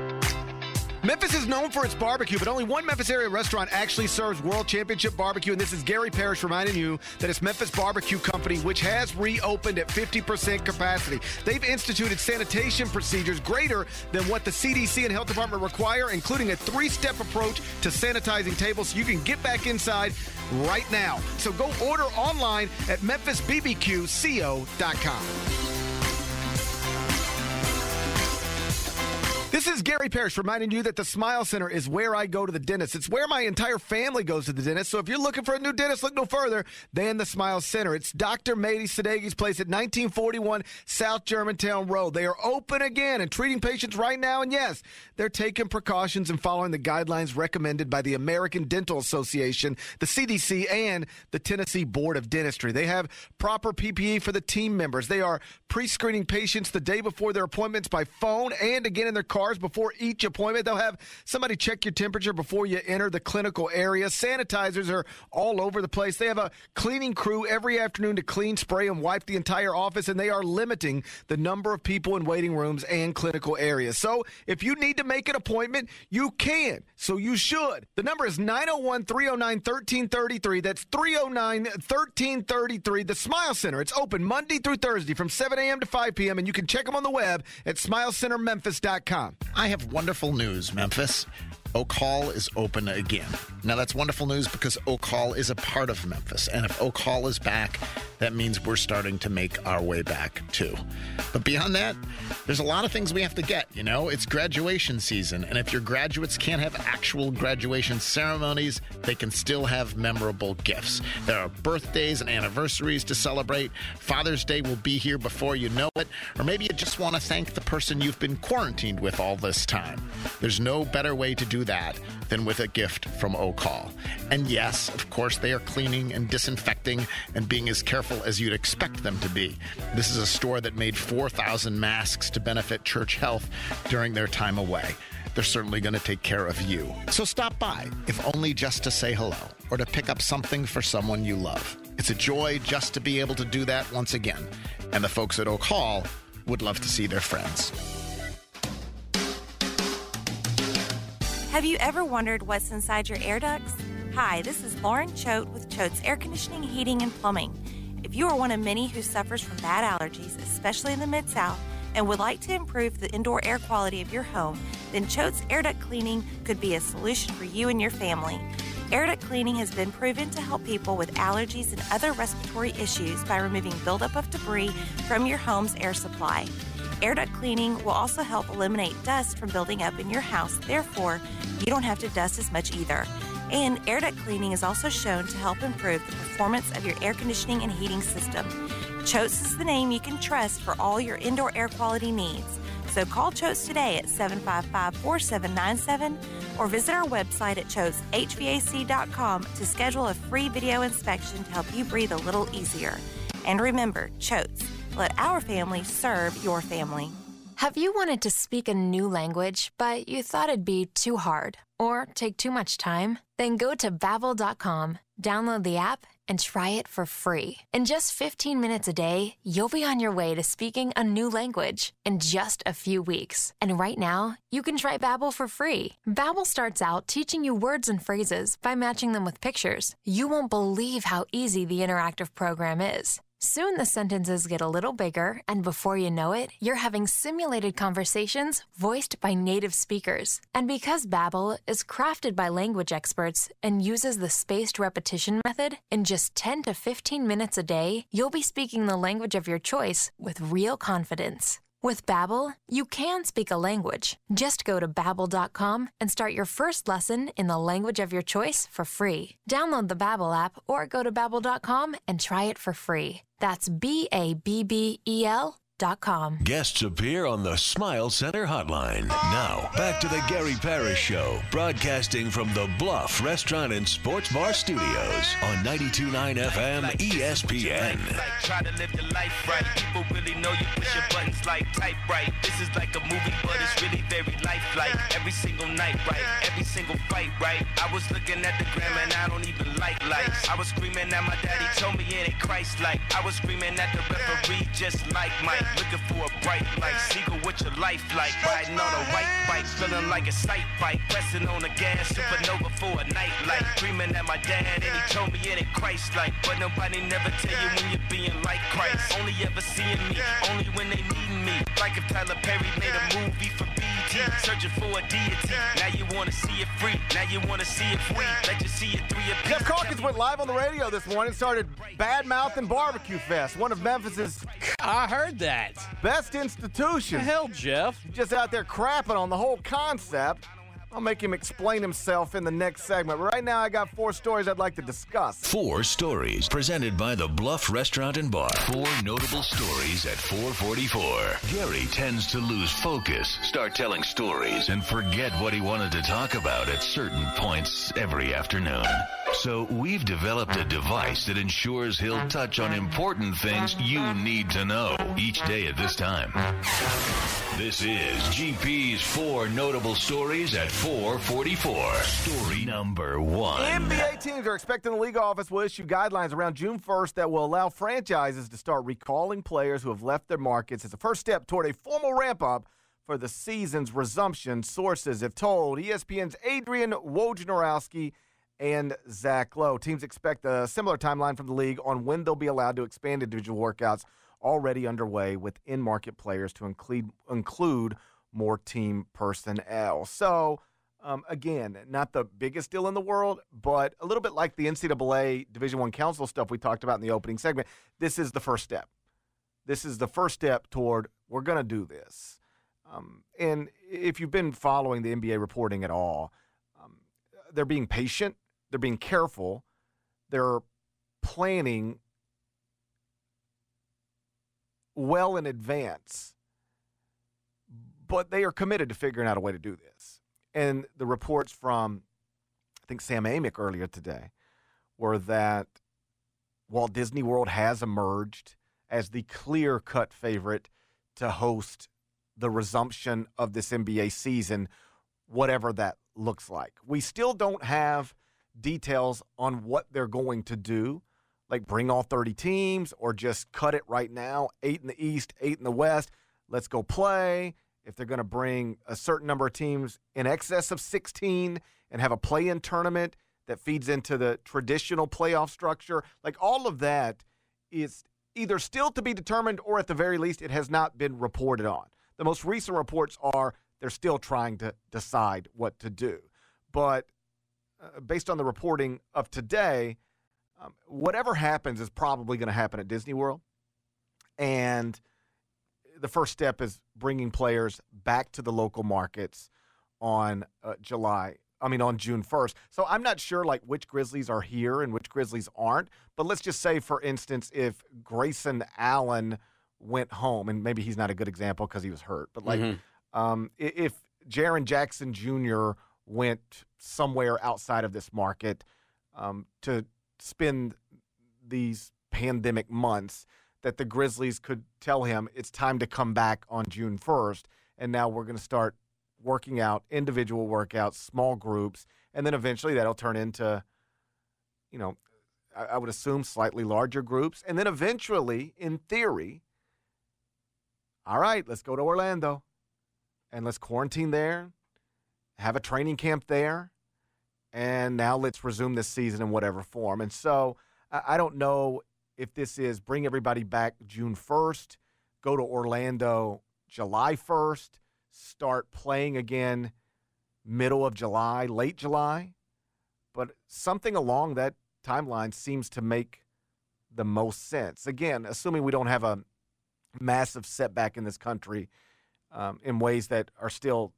Memphis is known for its barbecue, but only one Memphis area restaurant actually serves World Championship barbecue, and this is Gary Parrish reminding you that it's Memphis Barbecue Company, which has reopened at 50% capacity. They've instituted sanitation procedures greater than what the CDC and Health Department require, including a 3-step approach to sanitizing tables, so you can get back inside right now. So go order online at memphisbbqco.com. This is Gary Parrish reminding you that the Smile Center is where I go to the dentist. It's where my entire family goes to the dentist. So if you're looking for a new dentist, look no further than the Smile Center. It's Dr. Mady Sadegi's place at 1941 South Germantown Road. They are open again and treating patients right now. And yes, they're taking precautions and following the guidelines recommended by the American Dental Association, the CDC, and the Tennessee Board of Dentistry. They have proper PPE for the team members. They are pre-screening patients the day before their appointments by phone and again in their car hours before each appointment. They'll have somebody check your temperature before you enter the clinical area. Sanitizers are all over the place. They have a cleaning crew every afternoon to clean, spray, and wipe the entire office, and they are limiting the number of people in waiting rooms and clinical areas. So if you need to make an appointment, you can. So you should. The number is 901-309-1333. That's 309-1333. The Smile Center. It's open Monday through Thursday from 7 a.m. to 5 p.m., and you can check them on the web at smilecentermemphis.com. I have wonderful news, Memphis. Oak Hall is open again. Now, that's wonderful news because Oak Hall is a part of Memphis. And if Oak Hall is back, that means we're starting to make our way back, too. But beyond that, there's a lot of things we have to get, you know? It's graduation season. And if your graduates can't have actual graduation ceremonies, they can still have memorable gifts. There are birthdays and anniversaries to celebrate. Father's Day will be here before you know it. Or maybe you just want to thank the person you've been quarantined with all this time. There's no better way to do that than with a gift from Oak Hall. And yes, of course, they are cleaning and disinfecting and being as careful as you'd expect them to be. This is a store that made 4,000 masks to benefit church health during their time away. They're certainly going to take care of you. So stop by, if only just to say hello or to pick up something for someone you love. It's a joy just to be able to do that once again. And the folks at Oak Hall would love to see their friends. Have you ever wondered what's inside your air ducts? Hi, this is Lauren Choate with Choate's Air Conditioning, Heating, and Plumbing. If you are one of many who suffers from bad allergies, especially in the Mid-South, and would like to improve the indoor air quality of your home, then Choate's Air Duct Cleaning could be a solution for you and your family. Air duct cleaning has been proven to help people with allergies and other respiratory issues by removing buildup of debris from your home's air supply. Air duct cleaning will also help eliminate dust from building up in your house. Therefore, you don't have to dust as much either. And air duct cleaning is also shown to help improve the performance of your air conditioning and heating system. Choate's is the name you can trust for all your indoor air quality needs. So call Choate's today at 755-4797 or visit our website at choateshvac.com to schedule a free video inspection to help you breathe a little easier. And remember, Choate's. Let our family serve your family. Have you wanted to speak a new language, but you thought it'd be too hard or take too much time? Then go to Babbel.com, download the app, and try it for free. In just 15 minutes a day, you'll be on your way to speaking a new language in just a few weeks. And right now, you can try Babbel for free. Babbel starts out teaching you words and phrases by matching them with pictures. You won't believe how easy the interactive program is. Soon the sentences get a little bigger, and before you know it, you're having simulated conversations voiced by native speakers. And because Babbel is crafted by language experts and uses the spaced repetition method, in just 10 to 15 minutes a day, you'll be speaking the language of your choice with real confidence. With Babbel, you can speak a language. Just go to Babbel.com and start your first lesson in the language of your choice for free. Download the Babbel app or go to Babbel.com and try it for free. That's Babbel.com. Guests appear on the Smile Center hotline. Now, back to the Gary Parrish Show, broadcasting from the Bluff Restaurant and Sports Bar Studios on 92.9 FM ESPN. Try to live your life right. People really know you push your buttons like type right. This is like a movie, but it's really very lifelike. Every single night, right? Every single fight, right? I was looking at the gram and I don't even like lights. I was screaming at my daddy, told me it ain't Christ-like. I was screaming at the referee, just like Mike. Looking for a bright light, Seagull, what your life like? Riding on a white bike, feeling like a sight bike. Pressing on the gas, supernova for a night light. Dreaming at my dad and he told me it ain't Christ-like. But nobody never tell you when you're being like Christ. Only ever seeing me, only when they needing me. Like if Tyler Perry made a movie for BET, searching for a deity. Now you wanna see it free, now you wanna see it free. Let you see it through your Jeff Calkins went live on the radio this morning, started Bad Mouth and Barbecue Fest, one of Memphis's I heard that. best institutions. The hell, Jeff? Just out there crapping on the whole concept. I'll make him explain himself in the next segment. But right now, I got 4 stories I'd like to discuss. 4 stories presented by the Bluff Restaurant and Bar. 4 notable stories at 4:44. Gary tends to lose focus, start telling stories, and forget what he wanted to talk about at certain points every afternoon. So we've developed a device that ensures he'll touch on important things you need to know each day at this time. This is GP's 4 notable stories at 4:44. Story number 1. NBA teams are expecting the league office will issue guidelines around June 1st that will allow franchises to start recalling players who have left their markets as a first step toward a formal ramp-up for the season's resumption. Sources have told ESPN's Adrian Wojnarowski and Zach Lowe. Teams expect a similar timeline from the league on when they'll be allowed to expand individual workouts already underway with in-market players to include more team personnel. So, again, not the biggest deal in the world, but a little bit like the NCAA Division I Council stuff we talked about in the opening segment. This is the first step. This is the first step toward we're going to do this. And if you've been following the NBA reporting at all, they're being patient. They're being careful. They're planning well in advance, but they are committed to figuring out a way to do this. And the reports from, I think, Sam Amick earlier today were that Walt Disney World has emerged as the clear-cut favorite to host the resumption of this NBA season, whatever that looks like. We still don't have details on what they're going to do, like bring all 30 teams or just cut it right now, 8 in the East, 8 in the West. Let's go play. If they're going to bring a certain number of teams in excess of 16 and have a play-in tournament that feeds into the traditional playoff structure, like all of that is either still to be determined or at the very least it has not been reported on. The most recent reports are they're still trying to decide what to do. But based on the reporting of today, whatever happens is probably going to happen at Disney World. And the first step is bringing players back to the local markets on June 1st. So I'm not sure like which Grizzlies are here and which Grizzlies aren't. But let's just say, for instance, if Grayson Allen went home, and maybe he's not a good example because he was hurt, but like if Jaren Jackson Jr. went somewhere outside of this market to spend these pandemic months, that the Grizzlies could tell him it's time to come back on June 1st, and now we're going to start working out individual workouts, small groups, and then eventually that'll turn into, I would assume slightly larger groups, and then eventually, in theory, all right, let's go to Orlando, and let's quarantine there, have a training camp there, and now let's resume this season in whatever form. And so I don't know if this is bring everybody back June 1st, go to Orlando July 1st, start playing again middle of July, late July. But something along that timeline seems to make the most sense. Again, assuming we don't have a massive setback in this country in ways that are still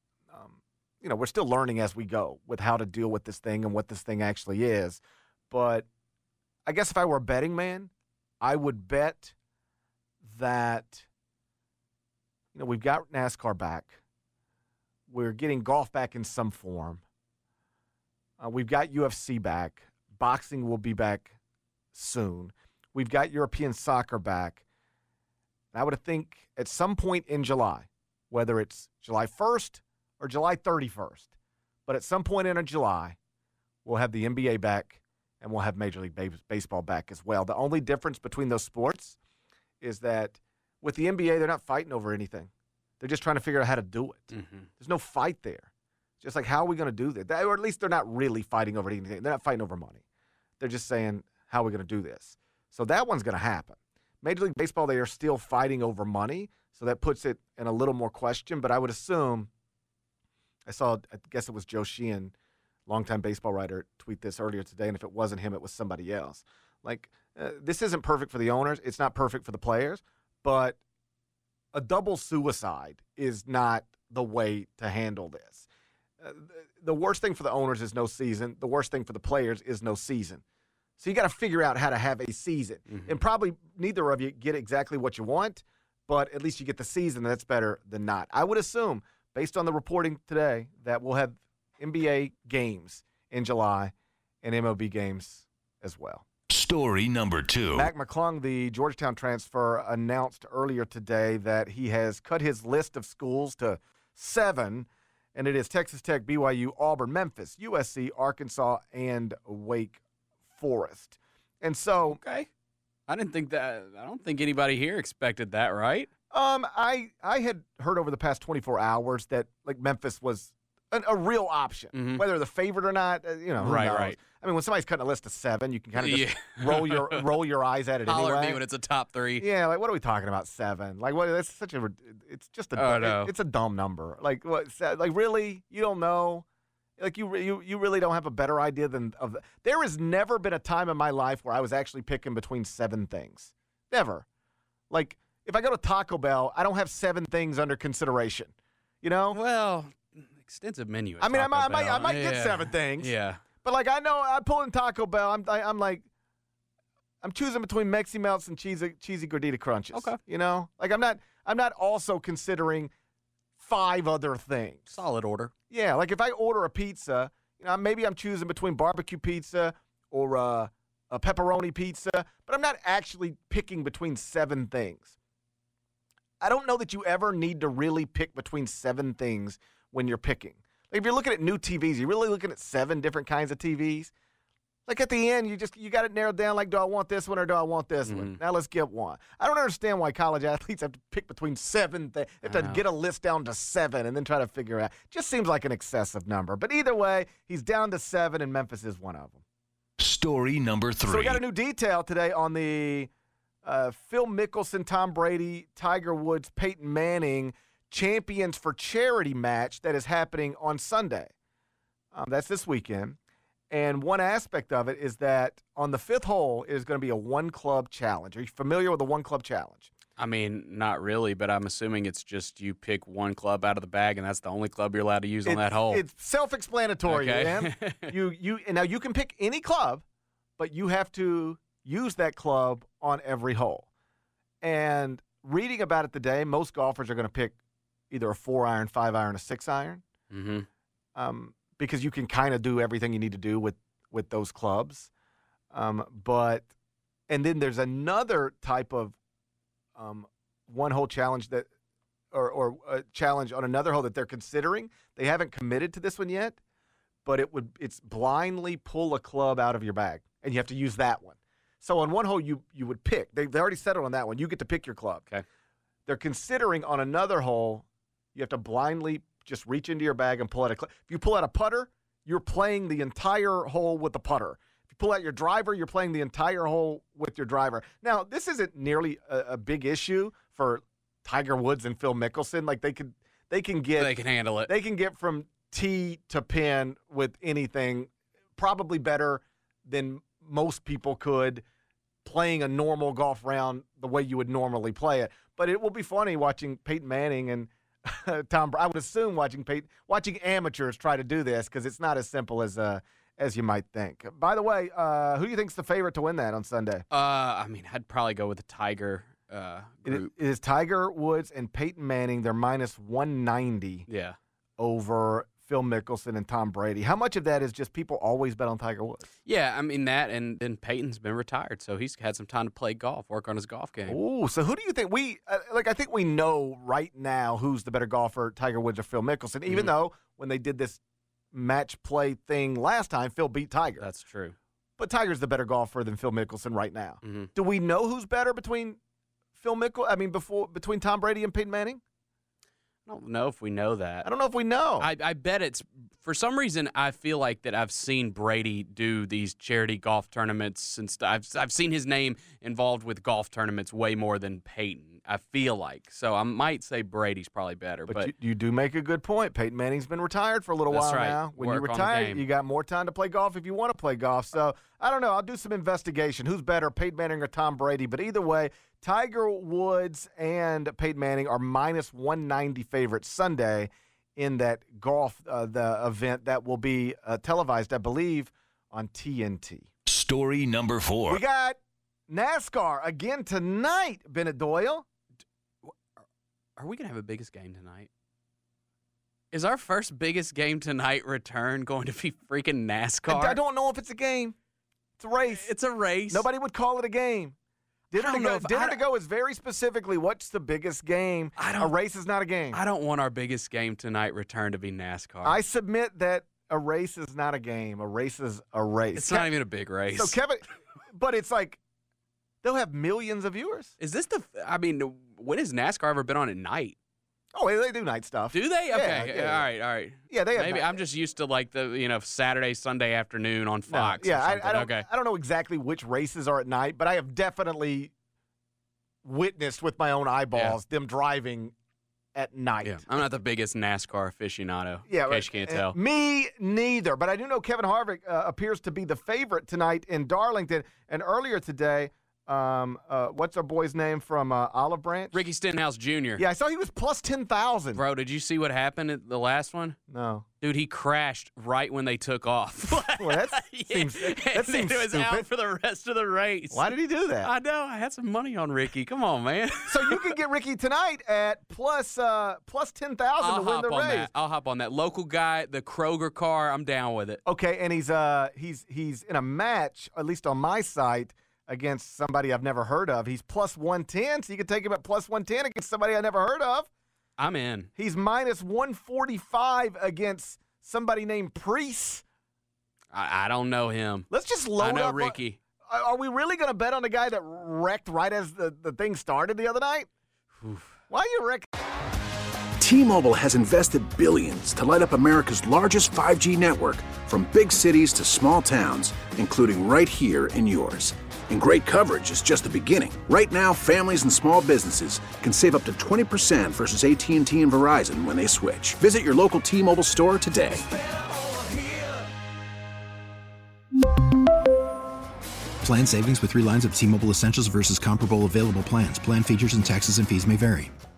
we're still learning as we go with how to deal with this thing and what this thing actually is. But I guess if I were a betting man, I would bet that, we've got NASCAR back. We're getting golf back in some form. We've got UFC back. Boxing will be back soon. We've got European soccer back. And I would think at some point in July, whether it's July 1st or July 31st, but at some point in July, we'll have the NBA back and we'll have Major League Baseball back as well. The only difference between those sports is that with the NBA, they're not fighting over anything. They're just trying to figure out how to do it. Mm-hmm. There's no fight there. It's just like, how are we going to do that? Or at least they're not really fighting over anything. They're not fighting over money. They're just saying, how are we going to do this? So that one's going to happen. Major League Baseball, they are still fighting over money, so that puts it in a little more question. But I would assume, I guess it was Joe Sheehan, longtime baseball writer, tweet this earlier today, and if it wasn't him, it was somebody else. This isn't perfect for the owners. It's not perfect for the players, but a double suicide is not the way to handle this. The worst thing for the owners is no season. The worst thing for the players is no season. So you got to figure out how to have a season. Mm-hmm. And probably neither of you get exactly what you want, but at least you get the season. That's better than not. I would assume, based on the reporting today, that we'll have NBA games in July and MLB games as well. Story number 2. Mac McClung, the Georgetown transfer, announced earlier today that he has cut his list of schools to 7, and it is Texas Tech, BYU, Auburn, Memphis, USC, Arkansas, and Wake Forest. And so, okay, I don't think anybody here expected that, right? I had heard over the past 24 hours that like Memphis was a real option, whether the favorite or not. Who knows? Right. I mean, when somebody's cutting a list of 7, you can kind of just roll your eyes at it Holler anyway. at me when it's a top 3. Yeah, like what are we talking about? 7? Like what? That's such a. It's just it's a dumb number. Like what? Like really? You don't know? Like you really don't have a better idea than of. There has never been a time in my life where I was actually picking between 7 things. Never. Like if I go to Taco Bell, I don't have 7 things under consideration. You know? Well, extensive menu. I mean, I might get 7 things. Yeah. But like I know, I pull in Taco Bell. I'm like, I'm choosing between Mexi Melts and cheesy gordita crunches. Okay. You know, like I'm not also considering 5 other things. Solid order. Yeah, like if I order a pizza, maybe I'm choosing between barbecue pizza or a pepperoni pizza, but I'm not actually picking between 7 things. I don't know that you ever need to really pick between 7 things when you're picking. Like if you're looking at new TVs, you're really looking at 7 different kinds of TVs. Like at the end, you got it narrowed down. Like, do I want this one or do I want this one? Now let's get one. I don't understand why college athletes have to pick between 7 things. They have to get a list down to 7 and then try to figure out. Just seems like an excessive number. But either way, he's down to 7, and Memphis is one of them. Story number 3. So we got a new detail today on the Phil Mickelson, Tom Brady, Tiger Woods, Peyton Manning Champions for Charity match that is happening on Sunday. That's this weekend. And one aspect of it is that on the 5th hole, it is going to be a one-club challenge. Are you familiar with the one-club challenge? I mean, not really, but I'm assuming it's just you pick one club out of the bag, and that's the only club you're allowed to use on that hole. It's self-explanatory, man. Now you can pick any club, but you have to use that club on every hole. And reading about it today, most golfers are going to pick either a 4-iron, 5-iron, a 6-iron. Mm-hmm. Because you can kind of do everything you need to do with those clubs. And then there's another type of one-hole challenge or a challenge on another hole that they're considering. They haven't committed to this one yet, but it's blindly pull a club out of your bag, and you have to use that one. So on one hole, you would pick. They already settled on that one. You get to pick your club. Okay. They're considering on another hole, you have to blindly just reach into your bag and pull out a club. If you pull out a putter, you're playing the entire hole with the putter. If you pull out your driver, you're playing the entire hole with your driver. Now, this isn't nearly a big issue for Tiger Woods and Phil Mickelson. Like they can handle it. They can get from tee to pin with anything, probably better than most people could playing a normal golf round the way you would normally play it. But it will be funny watching Peyton Manning and Tom. I would assume watching amateurs try to do this because it's not as simple as you might think. By the way, who do you think's the favorite to win that on Sunday? I mean, I'd probably go with the Tiger group. It is Tiger Woods and Peyton Manning. They're minus 190. Yeah. Over Phil Mickelson and Tom Brady. How much of that is just people always bet on Tiger Woods? Yeah, I mean that, and then Peyton's been retired, so he's had some time to play golf, work on his golf game. Ooh, so who do you think I think we know right now who's the better golfer, Tiger Woods or Phil Mickelson, even though when they did this match play thing last time, Phil beat Tiger. That's true. But Tiger's the better golfer than Phil Mickelson right now. Mm-hmm. Do we know who's better between Tom Brady and Peyton Manning? I don't know if we know that. I don't know if we know. I bet it's – for some reason, I feel like that I've seen Brady do these charity golf tournaments and stuff. I've seen his name involved with golf tournaments way more than Peyton, I feel like. So I might say Brady's probably better. But you do make a good point. Peyton Manning's been retired for a little while now. When you retire, you got more time to play golf if you want to play golf. So I don't know. I'll do some investigation. Who's better, Peyton Manning or Tom Brady? But either way, Tiger Woods and Peyton Manning are minus 190 favorites Sunday in that golf the event that will be televised, I believe, on TNT. Story number 4. We got NASCAR again tonight, Bennett Doyle. Are we going to have a biggest game tonight? Is our first biggest game tonight return going to be freaking NASCAR? I don't know if it's a game. It's a race. It's a race. Nobody would call it a game. Dinner to go is very specifically what's the biggest game. A race is not a game. I don't want our biggest game tonight return to be NASCAR. I submit that a race is not a game. A race is a race. It's not even a big race. So Kevin, but it's like they'll have millions of viewers. Is this when has NASCAR ever been on at night? Oh, they do night stuff. Do they? Okay. Yeah. All right. Yeah, they have Maybe I'm just used to like the Saturday, Sunday afternoon on Fox. No, yeah, I don't know exactly which races are at night, but I have definitely witnessed with my own eyeballs them driving at night. Yeah. I'm not the biggest NASCAR aficionado. Yeah, in case you can't tell. Me neither, but I do know Kevin Harvick appears to be the favorite tonight in Darlington. And earlier today, what's our boy's name from Olive Branch? Ricky Stenhouse Jr. Yeah, I saw he was plus 10,000. Bro, did you see what happened at the last one? No. Dude, he crashed right when they took off. Well, that seems was out for the rest of the race. Why did he do that? I know. I had some money on Ricky. Come on, man. So you can get Ricky tonight at plus 10,000 to win the race. I'll hop on that. Local guy, the Kroger car, I'm down with it. Okay, and he's in a match, at least on my site, against somebody I've never heard of. He's plus 110, so you can take him at plus 110 against somebody I never heard of. I'm in. He's minus 145 against somebody named Priest. I don't know him. Let's just load up. I know Ricky. Are we really going to bet on the guy that wrecked right as the thing started the other night? Why are you wrecking? T-Mobile has invested billions to light up America's largest 5G network, from big cities to small towns, including right here in yours. And great coverage is just the beginning. Right now, families and small businesses can save up to 20% versus AT&T and Verizon when they switch. Visit your local T-Mobile store today. Plan savings with 3 lines of T-Mobile Essentials versus comparable available plans. Plan features and taxes and fees may vary.